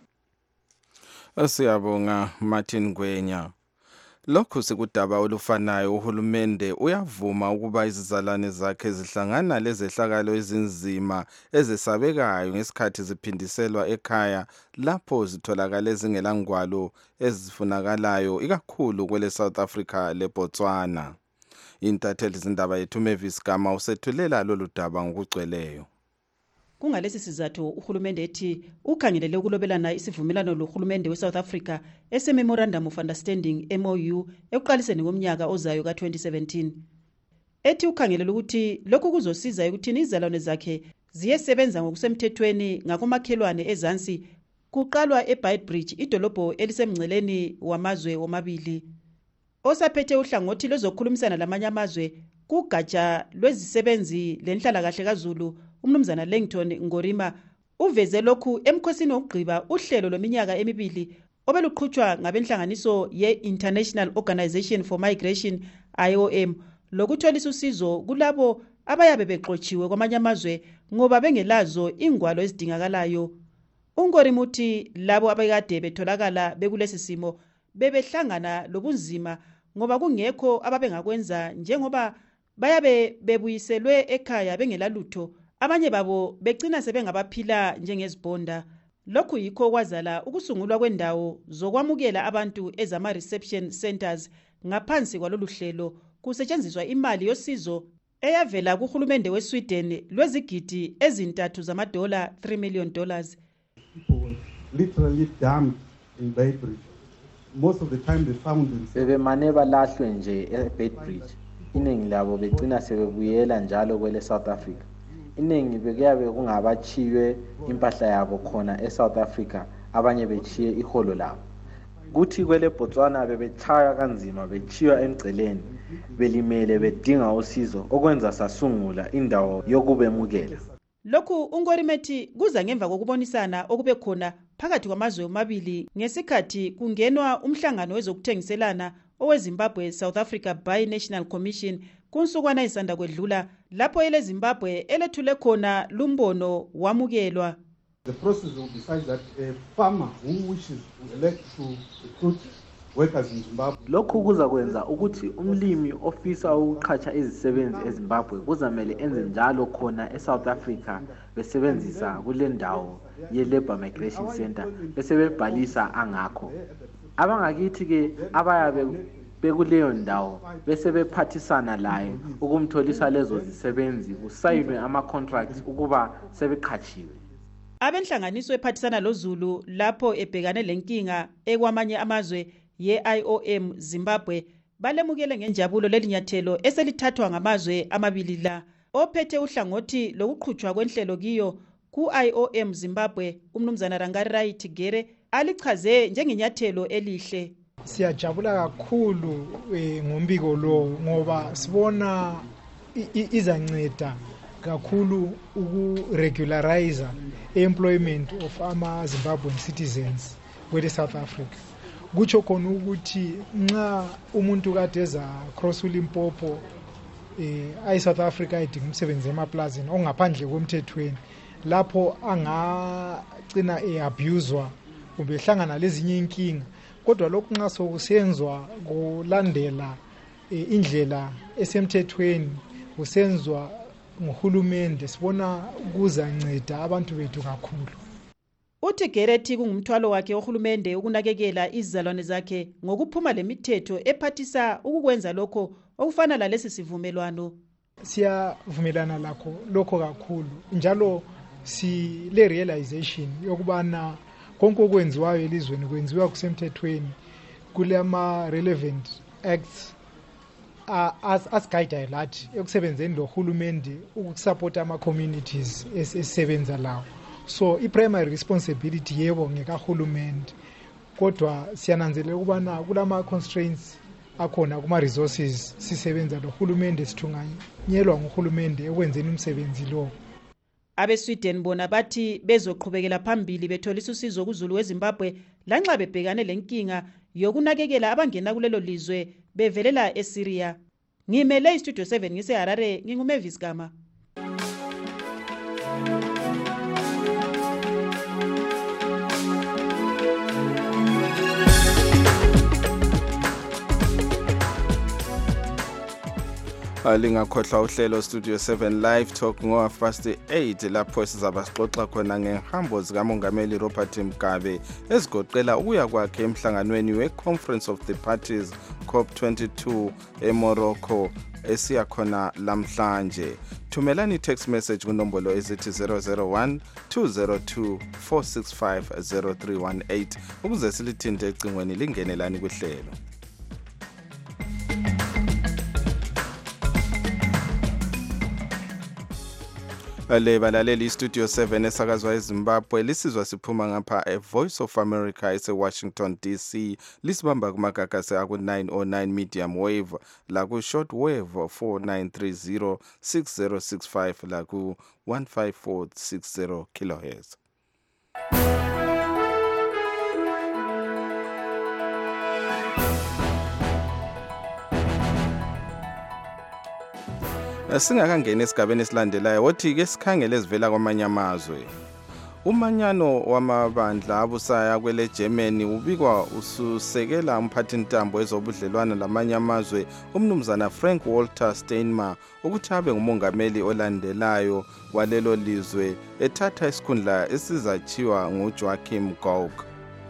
Siyabonga Martin Ngwenya. Lokhu sikudaba olufanayo uhulumende uyavuma ukuba izizalwane zakhe zihlangana lezehlakalo ezinzima ezesabekayo ngesikhathi ziphindiselwa ekhaya lapho zitholakala ezingelangwalo ezifunakalayo ikakhulu kwele South Africa leBotswana. Intatheli zindaba yethu Mavis Gama usethulela lolu daba ngokugcweleyo. Kungalesi sizathu uhulumende ethi ukhangelele ukulobelana isivumelano lohulumende weSouth Africa ese Memorandum of Understanding M O U ekuqaliseni ngomnyaka ozayo ka twenty seventeen. Ethi ukhangelele ukuthi lokhu kuzosiza ekuthini izalwane zakhe ziyesebenza ngokusemthethweni ngakomakhelwane ezansi kuqalwa eBeitbridge idolobho elisemngceleni wamazwe womabili. Osaphethe uhlangothi lezokhulumisana lamanye amazwe kugatsha lwezisebenzi lenhlala kahle kaZulu umnumzana Langton Ngorima uveze lokhu emkhosini wokugqiba uhlelo lweminyaka emibili obeluqhutshwa ngabenhlanganiso ye-International Organization for Migration I O M lokutholisa usizo kulabo abayabe bexotshiwe kwamanye amazwe ngoba bengelazo ingwalo ezidingakalayo. Ungorima uthi labo abekade betholakala bekulesi simo bebehlangana lobunzima ngoba kungekho ababengakwenza njengoba bayabe bebuyiselwe ekhaya bengelalutho. Abanye babo begcina sebengabaphila njengezibonda. Lokhu yikho kwazala ukusungulwa kwendawo zokwamukela abantu ezama reception centers ngaphansi kwalolu hlelo kusetshenziswa imali yosizo eyavela kuhulumende weSweden lwezigidi ezintathu zamadola three million dollars. People literally dumped in Beitbridge. Most of the time they found themselves. Bebemane balahlwe nje eBeitbridge. Iningi labo begcina sebebuyela njalo kwele South Africa. Iningi bekuyabe kungabachiwe impahla yabo khona eSouth Africa, abanye bechiye iholo labo. Kuthi kwele Botswana bebechaya kanzima bechiwa emgceleni, belimele bedinga usizo okwenza sasungula indawo yokubemukela. Lokhu uNgorimethi kuza ngemva kokubonisana okube khona phakathi kwamazwe omabili ngesikhathi kungenwa umhlangano wezokuthengiselana oweZimbabwe South Africa Bi-National Commission kunsukwana isanda kwedlula lapho ele Zimbabwe elethule khona lumbono wamukelwa. The process will decide that a farmer who wishes to elect to recruit workers in Zimbabwe. Lokhu kuza kwenza ukuthi umlimi ofisa ukuqhatsha izisebenzi eZimbabwe kuzamele enze njalo khona eSouth Africa besebenzisa kule ndawo ye-Labour Migration Center bese bebhalisa angakho. Abangakithi ke abayabe bekuleyo ndawo bese bephathisana laye ukumtholisa lezo zisebenzi kusayinwe ama-contracts ukuba sebeqhatshiwe. Abenhlanganiso ephathisana loZulu lapho ebhekane lenkinga ekwamanye amazwe ye-I O M Zimbabwe balemukele ngenjabulo lelinyathelo eselithathwa ngamazwe amabili la. Ophethe uhlangothi lokuqhutshwa kwenhlelo kiyo ku-I O M Zimbabwe umnumzana Rangarai Tigere alichaze njengenyathelo elihle. Siyajabula kakhulu ngombiko lo ngoba sibona izanceda kakhulu uku-regularize employment of ama Zimbabwean citizens kwele South Africa. Kutsho khona ukuthi nxa umuntu kade eza cross uLimpopo eh ayi South Africa idinga umsebenzi emaplazini ongaphandle komthethweni lapho angagcina eabuswa kumbe ehlangana lezinye inkinga, kodwa lokhu nxa sokusenzwa kulandela indlela esemthethweni kusenzwa ngohulumende sibona kuzanceda abantu bethu kakhulu. Uthi Gerethi kungumthwalo wakhe ohulumende ukunakekela izizalwane zakhe ngokuphuma lemithetho ephathisa ukukwenza lokho okufana lalesi sivumelwano. Siyavumelana lakho lokho kakhulu njalo si le realization yokubana konke okwenziwayo elizweni kwenziwa kusemthethweni kulama relevant acts as as guide lathi ekusebenzeni lo hulumende ukusupport ama communities esebenza lawo. So i primary responsibility yebo ngekahulumende, kodwa siyananzelela ukubana kulama constraints akhona kuma resources sisebenza lo hulumende sithunganyelwa ngohulumende ekwenzeni umsebenzi lo. AbeSweden bona bathi bezoqhubekela phambili betholisa usizo kuZulu weZimbabwe lanxa bebhekane lenkinga yokunakekela abangena kulelo lizwe bevelela eSyria. Ngimele iStudio seven ngiseHarare, nginguMavis Gama. Lingakhohlwa uhlelo Studio seven Live Talk ngo half past eight lapho sizaba sixoxa khona ngehambo zikamongameli Robert Mugabe ezigoqela ukuya kwakhe emhlanganweni we-Conference of the Parties COP twenty-two eMorocco esiya khona lamhlanje. Thumelani text message kunombolo ezithi zero zero one two zero two four six five zero three one eight ukuze silithinte ecingweni lingenelani kuhlelo. Le balaleli Studio seven esakazwa eZimbabwe lisizwa siphuma ngapha eVoice of America eseWashington D C, lisibamba kumagagasi aku nine oh nine medium wave la ku short wave four nine three zero six zero six five la ku one five four six zero kilohertz. Singakangena esigabeni esilandelayo wothi ke sikhangele ezivela kwamanye amazwe. Umanyano wamabandla abusaya kwele Germany ubikwa ususekela umphathintambo ezobudlelwana lamanye amazwe umnumzana Frank Walter Steinmeier ukuthi abe ngumongameli olandelayo walelo lizwe ethatha isikhundla esizachiwa nguJoachim Gauck.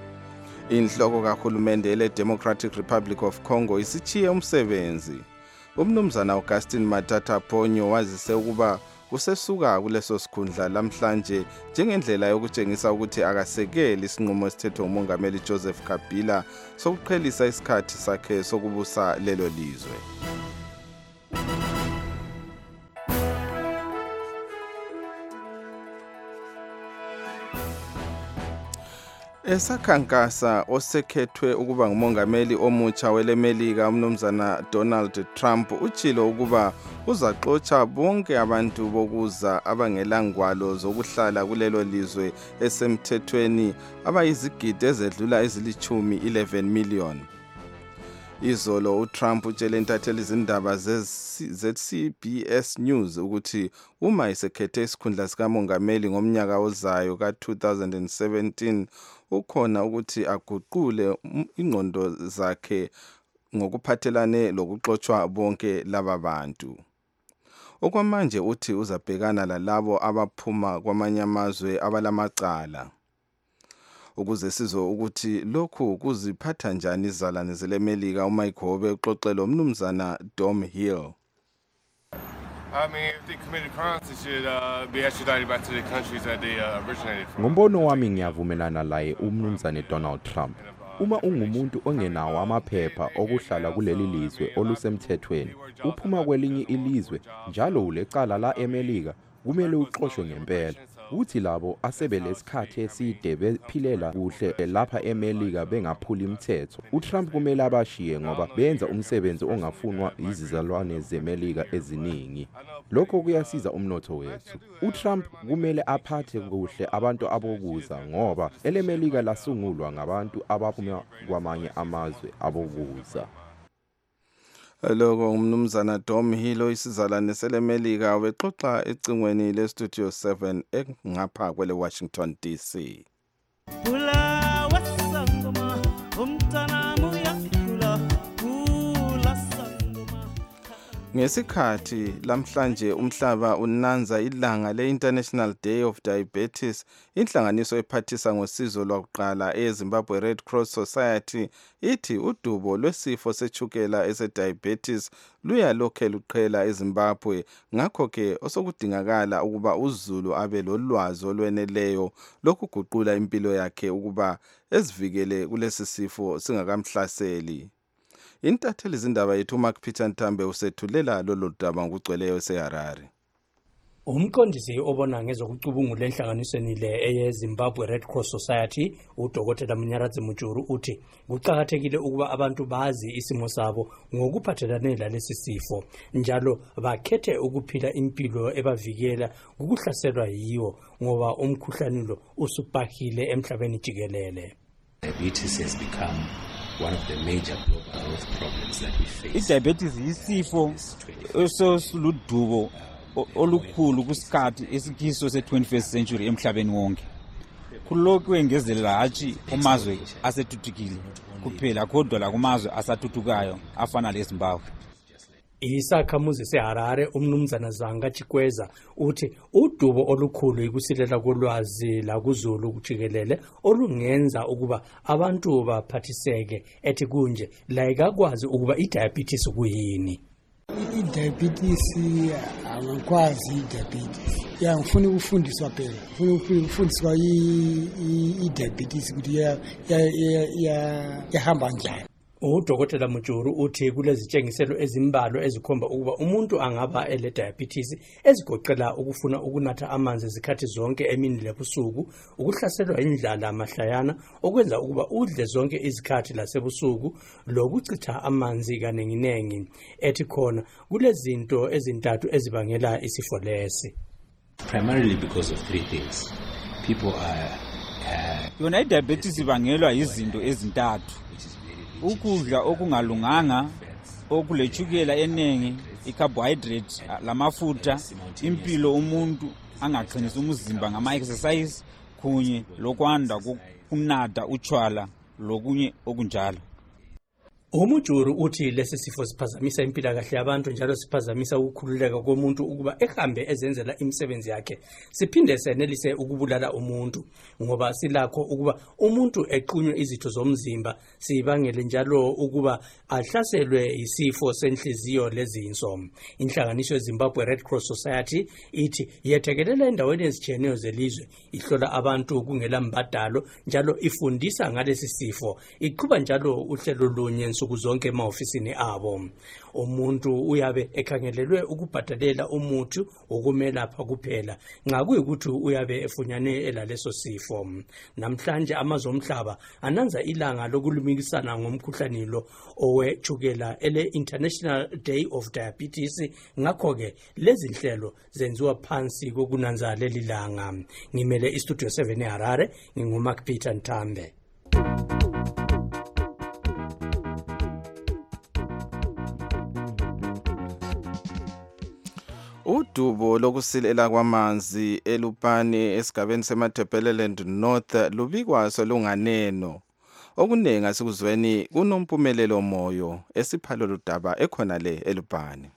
Inhloko kahulumende ele Democratic Republic of Congo isichiye umsebenzi. umnumzana Augustine Matata Ponyo wazise ukuba usesuka kuleso sikhundla lamhlanje njengendlela yokutshengisa ukuthi akasekeli isinqumo esithethwe umongameli Joseph Kabila sokuqhelisa isikhathi sakhe sokubusa lelo lizwe. Esakhankasa osekhethwe ukuba ngumongameli omutsha welemelika umnumzana Donald Trump utshilo ukuba uzaxotsha bonke abantu bokuza abangelangwalo zokuhlala kulelo lizwe esemthethweni abayizigidi ezedlula ezilichumi eleven million. Izolo uTrump utshele intatheli izindaba ze C B S News ukuthi uma esekhethe isikhundla sikamongameli ngomnyaka ozayo ka two thousand seventeen ukhona ukuthi aguqule ingqondo zakhe ngokuphathelane lokuxoxwa bonke laba bantu. Okwamanje uthi uzabhekana lalabo abaphuma kwamanye amazwe abalamacala. Ukuze sizo ukuthi lokhu kuziphatha njani izalane zelemelika uMike Hobe uxoxela umnumzana Dom Hill. I mean, if they committed crimes, they should uh, be extradited back to the countries that they uh, originated from. Ngombono wami ngiyavumelana laye umnumzane Donald Trump. Uma ungumuntu ongenawo amaphepha okuhlala kuleli lizwe olusemthethweni, uphuma kwelinye ilizwe njalo ulecala la emelika, kumele uxoshwe ngempela. Uthi labo asebelesikhathi eside bephilela kuhle lapha emelika bengaphuli imithetho. uTrump kumele abashiye ngoba benza umsebenzi ongafunwa izizalwane zemelika eziningi. Lokho kuyasiza umnotho wethu. uTrump kumele aphathe kuhle abantu abokuza ngoba elemelika lasungulwa ngabantu abaphuma kwamanye amazwe abokuza. Lokho umnumzana Dom Hill isizalwane selemelika wexoxa ecingweni le Studio seven engapha kwele Washington D C. Ngesikhathi lamhlanje umhlaba unanza ilanga le-International Day of Diabetes, inhlanganiso ephathisa ngosizo lwakuqala eZimbabwe Red Cross Society ithi udubo lwesifo sechukela ese-diabetes luyalokhe luqhela eZimbabwe, ngakho-ke osokudingakala ukuba uZulu abe lolwazi olweneleyo lokuguqula impilo yakhe ukuba ezivikele kulesi sifo singakamhlaseli. Intatheli izindaba yethu Mark Peter Ntambe usethulela lolu daba ngokugcweleyo eseHarare. Umqondisi obona ngezokucubungula enhlanganisweni le eyeZimbabwe Red Cross Society uDokotela Munyaradzi Mujuru uthi kuqhakathekile ukuba abantu bazi isimo sabo ngokuphathelane lalesi sifo njalo bakhethe ukuphila impilo ebavikela ukuhlaselwa yiwo ngoba umkhuhlane lo usubhahile emhlabeni jikelele. Diabetes has become one of the major global health problems that we face. Diabetes yisifo esoludubo olukhulu kusikhathi esikiso se twenty-first century emhlabeni wonke. Kulokhu engezelela hatshi kumazwe asethuthukile kuphela kodwa la kumazwe asathutukayo afana leZimbabwe. Isakhamuzi seHarare umnumzana Zanga Chikweza uthi udubo olukhulu ikusilela kolwazi la kuZulu kujikelele olungenza ukuba abantu baphathiseke ethi kunje la ikakwazi ukuba idiabetes kuyini. Idiabetes angakwazi idiabetes ya ngifuna ukufundiswa phela ngifuna ukufundiswa idiabetes ukuthi ya ya yahamba njani. uDokotela Mujuru uthi kulezitshengiselo ezimbalwa ezikhomba ukuba umuntu angaba ele diabetes ezigoqela ukufuna ukunatha amanzi izikhathi zonke emini lebusuku, ukuhlaselwa indlala amahlayana okwenza ukuba udle zonke izikhathi lasebusuku, lokuchitha amanzi kaninginengi. Ethi khona kulezinto ezintathu ezibangela isifo lesi. Primarily because of three things. People are uh, yona diabetes ibangelwa izinto ezintathu. Ukudla okungalunganga, okulechukela enengi, icarbohydrate, lamafutha, impilo umuntu angaqinisa umzimba ngama exercise kunye lokwanda kunatha utshwala lokunye okunjalo. Umujuru uthi lesi sifo siphazamisa impilakahle yabantu njalo siphazamisa ukukhululeka komuntu ukuba ehambe ezenzela imisebenzi yakhe. Siphinde senelise ukubulala umuntu ngoba silakho ukuba umuntu equnywe izitho zomzimba sibangele njalo ukuba ahlaselwe isifo senhliziyo lezinso. Inhlanganiso yeZimbabwe Red Cross Society ithi yethekelela endaweni ezitshiyeneyo zelizwe ihlola abantu kungela mbadalo njalo ifundisa ngalesi sifo. Iqhuba njalo uhlelo lunye nsuku zonke emaofisini abo. Umuntu uyabe ekhangelelwe ukubhadalela umuthi wokumelapha kuphela nxa kuyikuthi uyabe efunyane elaleso sifo. Namhlanje amazwe omhlaba ananza ilanga lokulumikisana ngomkhuhlane lo owetshukela ele International Day of Diabetes. Ngakho ke lezi nhlelo zenziwa phansi kokunanza leli langa. Ngimele istudio seven eHarare, nginguMark Peter Ntambe. Udubo lokusilela kwamanzi eLupane esigabeni seMatabeleland North lubikwaso lunganeno. Okunengi asikuzweni kunomphumelelo moyo esiphalo ludaba ekhona le eLupane.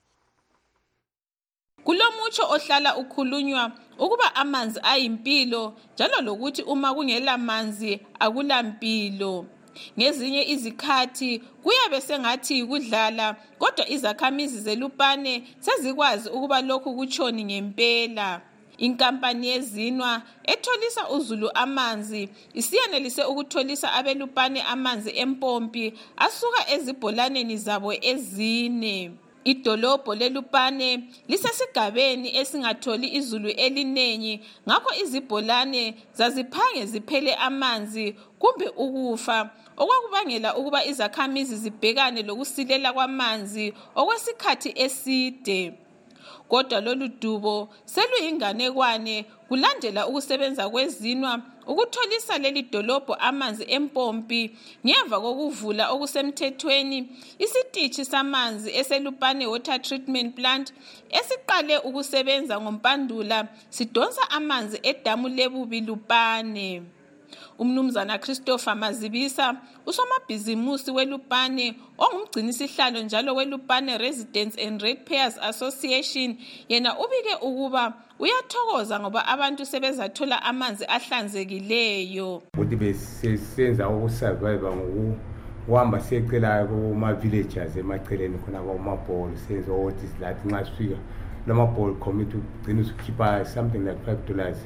Kulomutsho ohlala ukhulunywa ukuba amanzi ayimpilo njalo lokuthi uma kungela manzi akulampilo. Ngezinye izikhathi kuyabe sengathi kudlala kodwa izakhamizi zeLupane sezikwazi ukuba lokhu kutshoni ngempela. Inkampani yezinwa etholisa uZulu amanzi isiyanelise ukutholisa abeLupane amanzi empompi asuka ezibholaneni zabo ezine. Idolobho leLupane lisesigabeni esingatholi izulu elinengi ngakho izibholane zaziphange ziphele amanzi kumbe ukufa okwakubangela ukuba izakhamizi zibhekane lokusilela kwamanzi okwesikhathi eside. Kodwa lolu dubo seluyinganekwane kulandela ukusebenza kwezinwa ukutholisa leli dolobho amanzi empompi ngemva kokuvula okusemthethweni isitishi samanzi eseLupane Water Treatment Plant esiqale ukusebenza ngoMpandula sidonsa amanzi edamu leBubi Lupane. Umnumzana Christopher Mazibisa usomabhizimusi weLupane ongumgcinisihlalo njalo weLupane Residents and Ratepayers Association yena ubike ukuba uyathokoza ngoba abantu sebezathola amanzi ahlanzekileyo. Ukuthi besenza ukusurvive ngokuhamba secela kuma villages emacheleni khona kwamabholo senza ukuthi silathi nxa sifika lamabholo commit ugcina usikhipha something like five dollars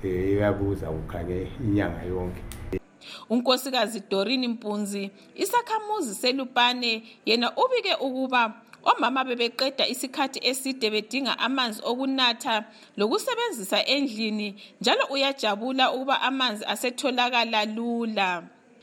eyabuza ukhanye inyanga yonke. Unkosikazi Dorini Mpunzi isakhamuzi seLupane yena ubike ukuba omama bebeqeda isikhathi eside bedinga amanzi okunatha lokusebenzisa endlini njalo uyajabula ukuba amanzi asetholakala lula.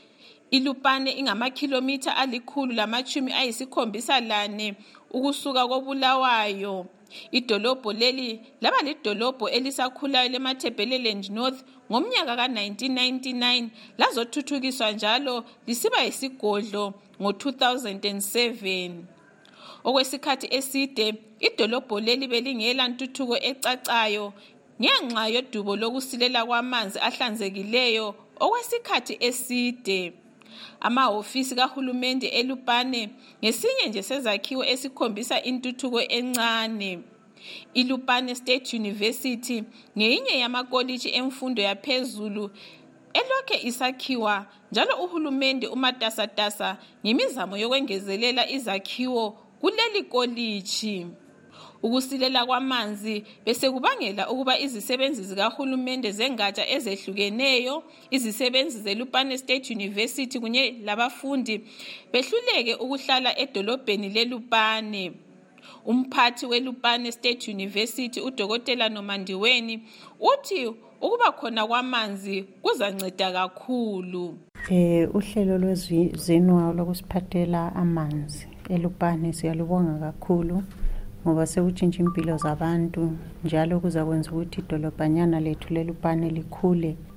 iLupane ingamakhilomitha alikhulu lamachumi ayisikhombisa lane ukusuka koBulawayo. Idolobho leli laba lidolobho elisakhulayo leMatabeleland North ngomnyaka ka nineteen ninety-nine lazothuthukiswa njalo lisiba yisigodlo ngo two thousand seven. Okwesikhathi eside idolobho leli belingela ntuthuko ecacayo ngenxa yodubo lokusilela kwamanzi ahlanzekileyo okwesikhathi eside. Amahofisi kahulumende eLupane ngesinye nje sezakhiwo esikhombisa intuthuko encane. iLupane State University ngeyinye yamakoliji emfundo yaphezulu elokhe isakhiwa njalo uhulumende umatasatasa ngemizamo yokwengezelela izakhiwo kuleli koliji. Ukusilela kwamanzi bese kubangela ukuba izisebenzi zikahulumende zengatsha ezehlukeneyo, izisebenzi zeLupane State University kunye labafundi behluleke ukuhlala edolobheni leLupane. Umphathi weLupane State University uDokotela Nomandiweni uthi ukuba khona kwamanzi kuzanceda kakhulu. Eh uhlelo lwezinwa lokusiphathela amanzi eLupane siyalubonga kakhulu ngoba sekutshintsha impilo zabantu njalo kuzakwenza ukuthi idolobhanyana lethu leLupane likhule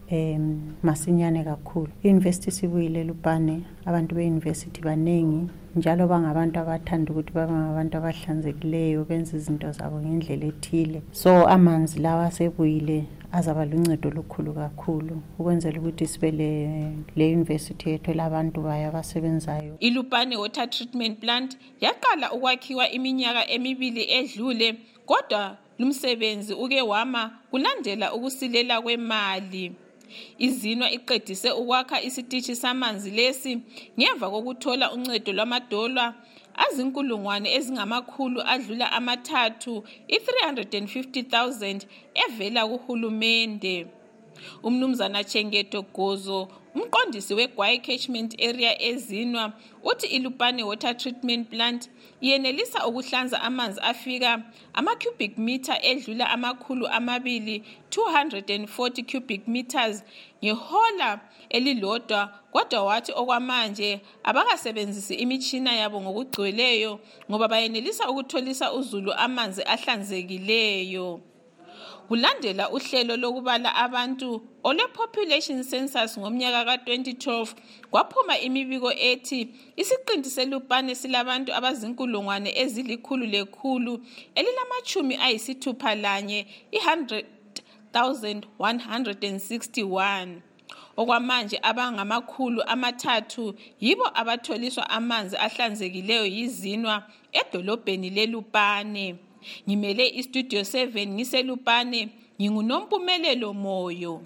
em masinyane kakhulu. University sibuyile Lupane, abantu be-university baningi njalo bangabantu abathanda ukuthi babe ngabantu abahlanzekileyo benze izinto zabo ngendlela ethile. So amanzi lawa sebuyile azaba luncedo lukhulu kakhulu ukwenzela ukuthi sibe le le university yethu labantu bayo abasebenzayo. iLupane Water Treatment Plant yaqala ukwakhiwa iminyaka emibili edlule, kodwa lumsebenzi uke wama kulandela ukusilela kwemali. Izinwa iqedise ukwakha isitishi samanzi lesi ngemva kokuthola uncedo lwamadola azinkulungwane ezingamakhulu adlula amathathu i-three hundred fifty thousand evela kuhulumende. Umnumzana Chengeto Gozo, umqondisi weGwai Catchment Area ezinwa, uthi iLupane Water Treatment Plant yenelisa ukuhlanza amanzi afika ama-cubic meter edlula amakhulu amabili, two hundred forty cubic meters, ngehola elilodwa, kodwa wathi okwamanje abakasebenzisi imitshina yabo ngokugcweleyo ngoba bayenelisa ukutholisa uzulu amanzi ahlanzekileyo. Kulandela uhlelo lokubala abantu ole population census ngomnyaka ka twenty twelve, kwaphuma imibiko ethi isiqinti seLupane silabantu abazinkulungwane ezilikhulu lekhulu elilamachumi ayisithupha lanye, one hundred thousand one hundred sixty-one. Okwamanje abangamakhulu amathathu yibo abatholiswa amanzi ahlanzekileyo yizinwa edolobheni leLupane. Ngimele iStudio seven ngiseLupane, nginguNompumelelo Moyo.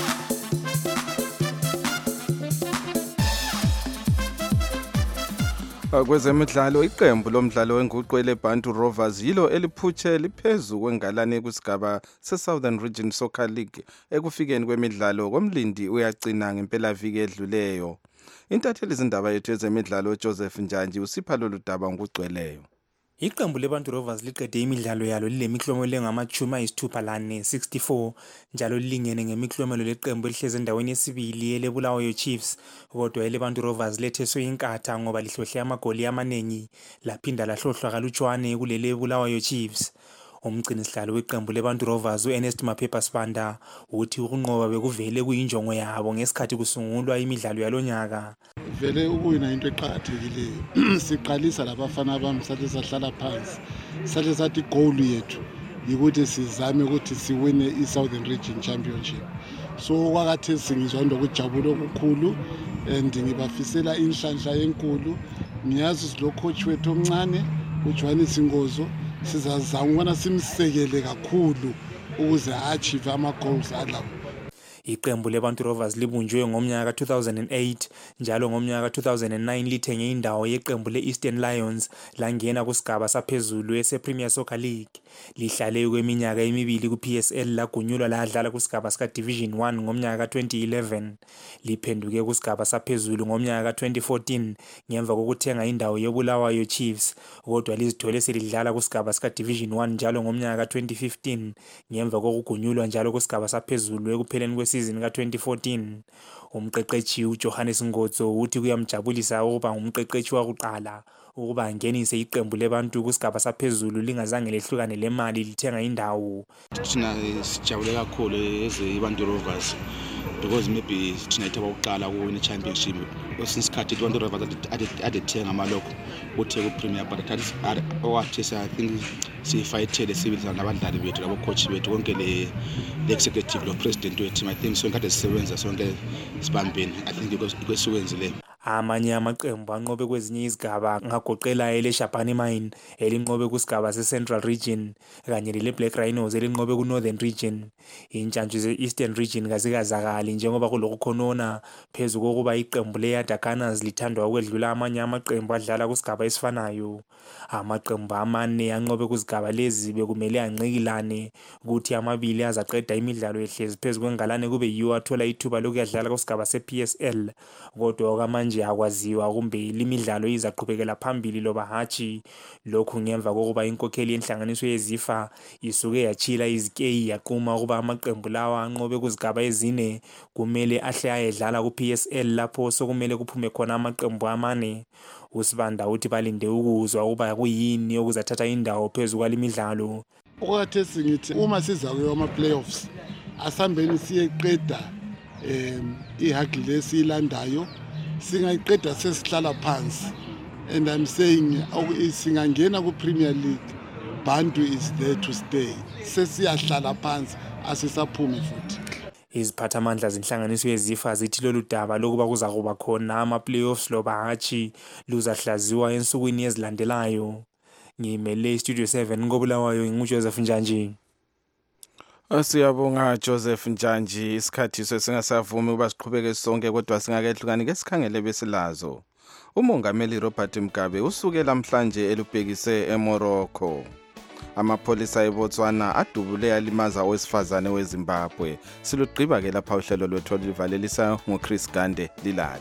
Kwezemidlalo, iqembu lomdlalo wenguqu eleBantu Rovers yilo eliphutshe liphezu kwengalane kusigaba se-Southern Region Soccer League ekufikeni kwemidlalo komlindi uyagcina ngempelaviki edluleyo. Intatheli izindaba yethu yezemidlalo uJoseph Njanji usipha lolu daba ngokugcweleyo. Iqembu leBantu Rovers liqede imidlalo yalo lilemikhlomelo engamachumi ayisithupha lane, sixty-four, njalo lilingene ngemikhlomelo leqembu elihleze endaweni yesibili eleBulawayo Chiefs, kodwa eleBantu Rovers letheswe inkatha ngoba lihlohle amagoli amanengi laphinda lahlohlwa kalutshwane kulele Bulawayo Chiefs. Umgcinisihlalo weqembu leBantu Rovers uErnest Maphepha Sibanda uthi ukunqoba bekuvele kuyinjongo yabo ngesikhathi kusungulwa imidlalo yalonyaka. Vele ukuyina into eqhakathekileyo. Siqalisa labafana bami sathi sahlala phansi. Sathi sathi goal yethu ukuthi sizame ukuthi siwine iSouthern Region Championship. So kwakathe singizwa ndokujabula okukhulu and ngibafisela inhlanhla enkulu. Ngiyazi lo coach wethu omncane uJohannes Ngozo sizazama ukubona simsekele kakhulu ukuze achieve ama goals alawo. Iqembu leBantu Rovers libunjwe ngomnyaka ka two thousand eight, njalo ngomnyaka ka two thousand nine lithenge indawo yeqembu leEastern Lions langena kusigaba saphezulu ese-Premier Soccer League. Lihlale kweminyaka emibili ku-P S L lagunyulwa ladlala kusigaba sika Division one ngomnyaka ka twenty eleven. Liphenduke kusigaba saphezulu ngomnyaka ka twenty fourteen ngemva kokuthenga indawo yeBulawayo Chiefs, kodwa lizithole selidlala kusigaba sika Division one njalo ngomnyaka ka twenty fifteen ngemva kokugunyulwa njalo kusigaba saphezulu ekupheleni kwe season ka twenty fourteen. Umqeqeshi uJohannes Ngozo uthi kuyamjabulisa ukuba ngumqeqeshi wakuqala ukuba angenise iqembu leBantu kusigaba saphezulu lingazange lehlukane lemali lithenga indawo. Thina sijabule kakhulu eze iBantu Rovers because maybe thina ithe ukuqala kuwina iChampionship kwesinsikhathi iBantu Rovers adethenga amaloko uthe kuPremier, but owathi I think sifayithele sibizana nabadlali bethu labo coach bethu konke le executive lo president wethu. I think sonke kade sisebenza sonke sibambeni. I think ikwesiwenzile. Amanye amaqembu anqobe kwezinye izigaba ngagoqela eleShabane Mine elinqobe kusigaba seCentral Region kanye leleBlack Rhinos elinqobe kuNorthern Region. Intshantshi zeEastern Region kazikazakali njengoba kulokho khonona phezu kokuba iqembu leYadaganas lithandwa ukwedlula amanye amaqembu adlala kusigaba esifanayo. Amaqembu amane anqobe kusigaba lezi bekumele ancikilane ukuthi amabili azaqeda imidlalo ehlezi phezu kwengalane kube yiwo athola ithuba lokuyadlala kusigaba seP S L, kodwa okwamanje akwaziwa kumbe limidlalo izaqhubekela phambili loba hatshi. Lokhu ngemva kokuba inkokheli yenhlanganiso yezifa isuke yachila izikeyi yaquma ukuba amaqembu lawa anqobe kuzigaba ezine kumele ahle ayedlala kuP S L lapho sokumele kuphume khona amaqembu amane. Usibanda uthi balinde ukuzwa ukuba kuyini okuzathatha indawo phezu kwalimidlalo. Okwathi singithi uma siza kuyo ama playoffs asambeni siyeqeda um ihagi lesiyilandayo singayiqeda sesihlala phansi. And I'm saying singangena ku-Premier League, Bantu is there to stay. Sesiyahlala phansi asisaphumi futhi. Iziphathamandla zenhlanganiso yezifa zithi lolu daba lokuba kuza kuba khona ama-playoffs loba hatshi luzahlaziwa ensukwini ezilandelayo. Ngimele Studio seven ngobulawayo nguJoseph Njanji. Siyabonga Joseph Njanji. Isikhathi sesingasavumi ukuba siqhubeke sonke kodwa singakehlukani ke sikhangele besilazo. Umongameli Robert Mugabe usuke namhlanje elubhekise eMorocco. Amapholisa eBotswana adubule alimaza owesifazane weZimbabwe. Silugqiba ke lapha uhlelo lwethu livalelisa ngoChris Gande Lilali.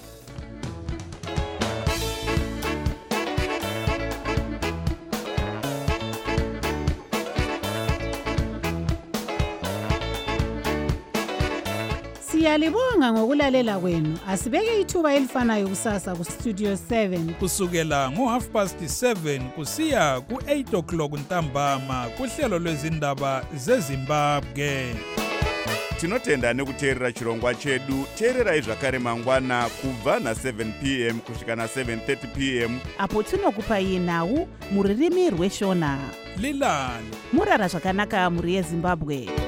Siyalibonga ngokulalela kwenu. Asibeke ithuba elifanayo kusasa ku Studio seven kusukela ngo half past seven kusiya ku eight o'clock ntambama kuhlelo lwezindaba zeZimbabwe. Tinotenda nekuteerera chirongwa chedu. Teererai zvakare mangwana kubva na seven p m kusvika na seven thirty p m apo tinokupai nhau muririmi rweshona. Lilali murara zvakanaka muri yeZimbabwe.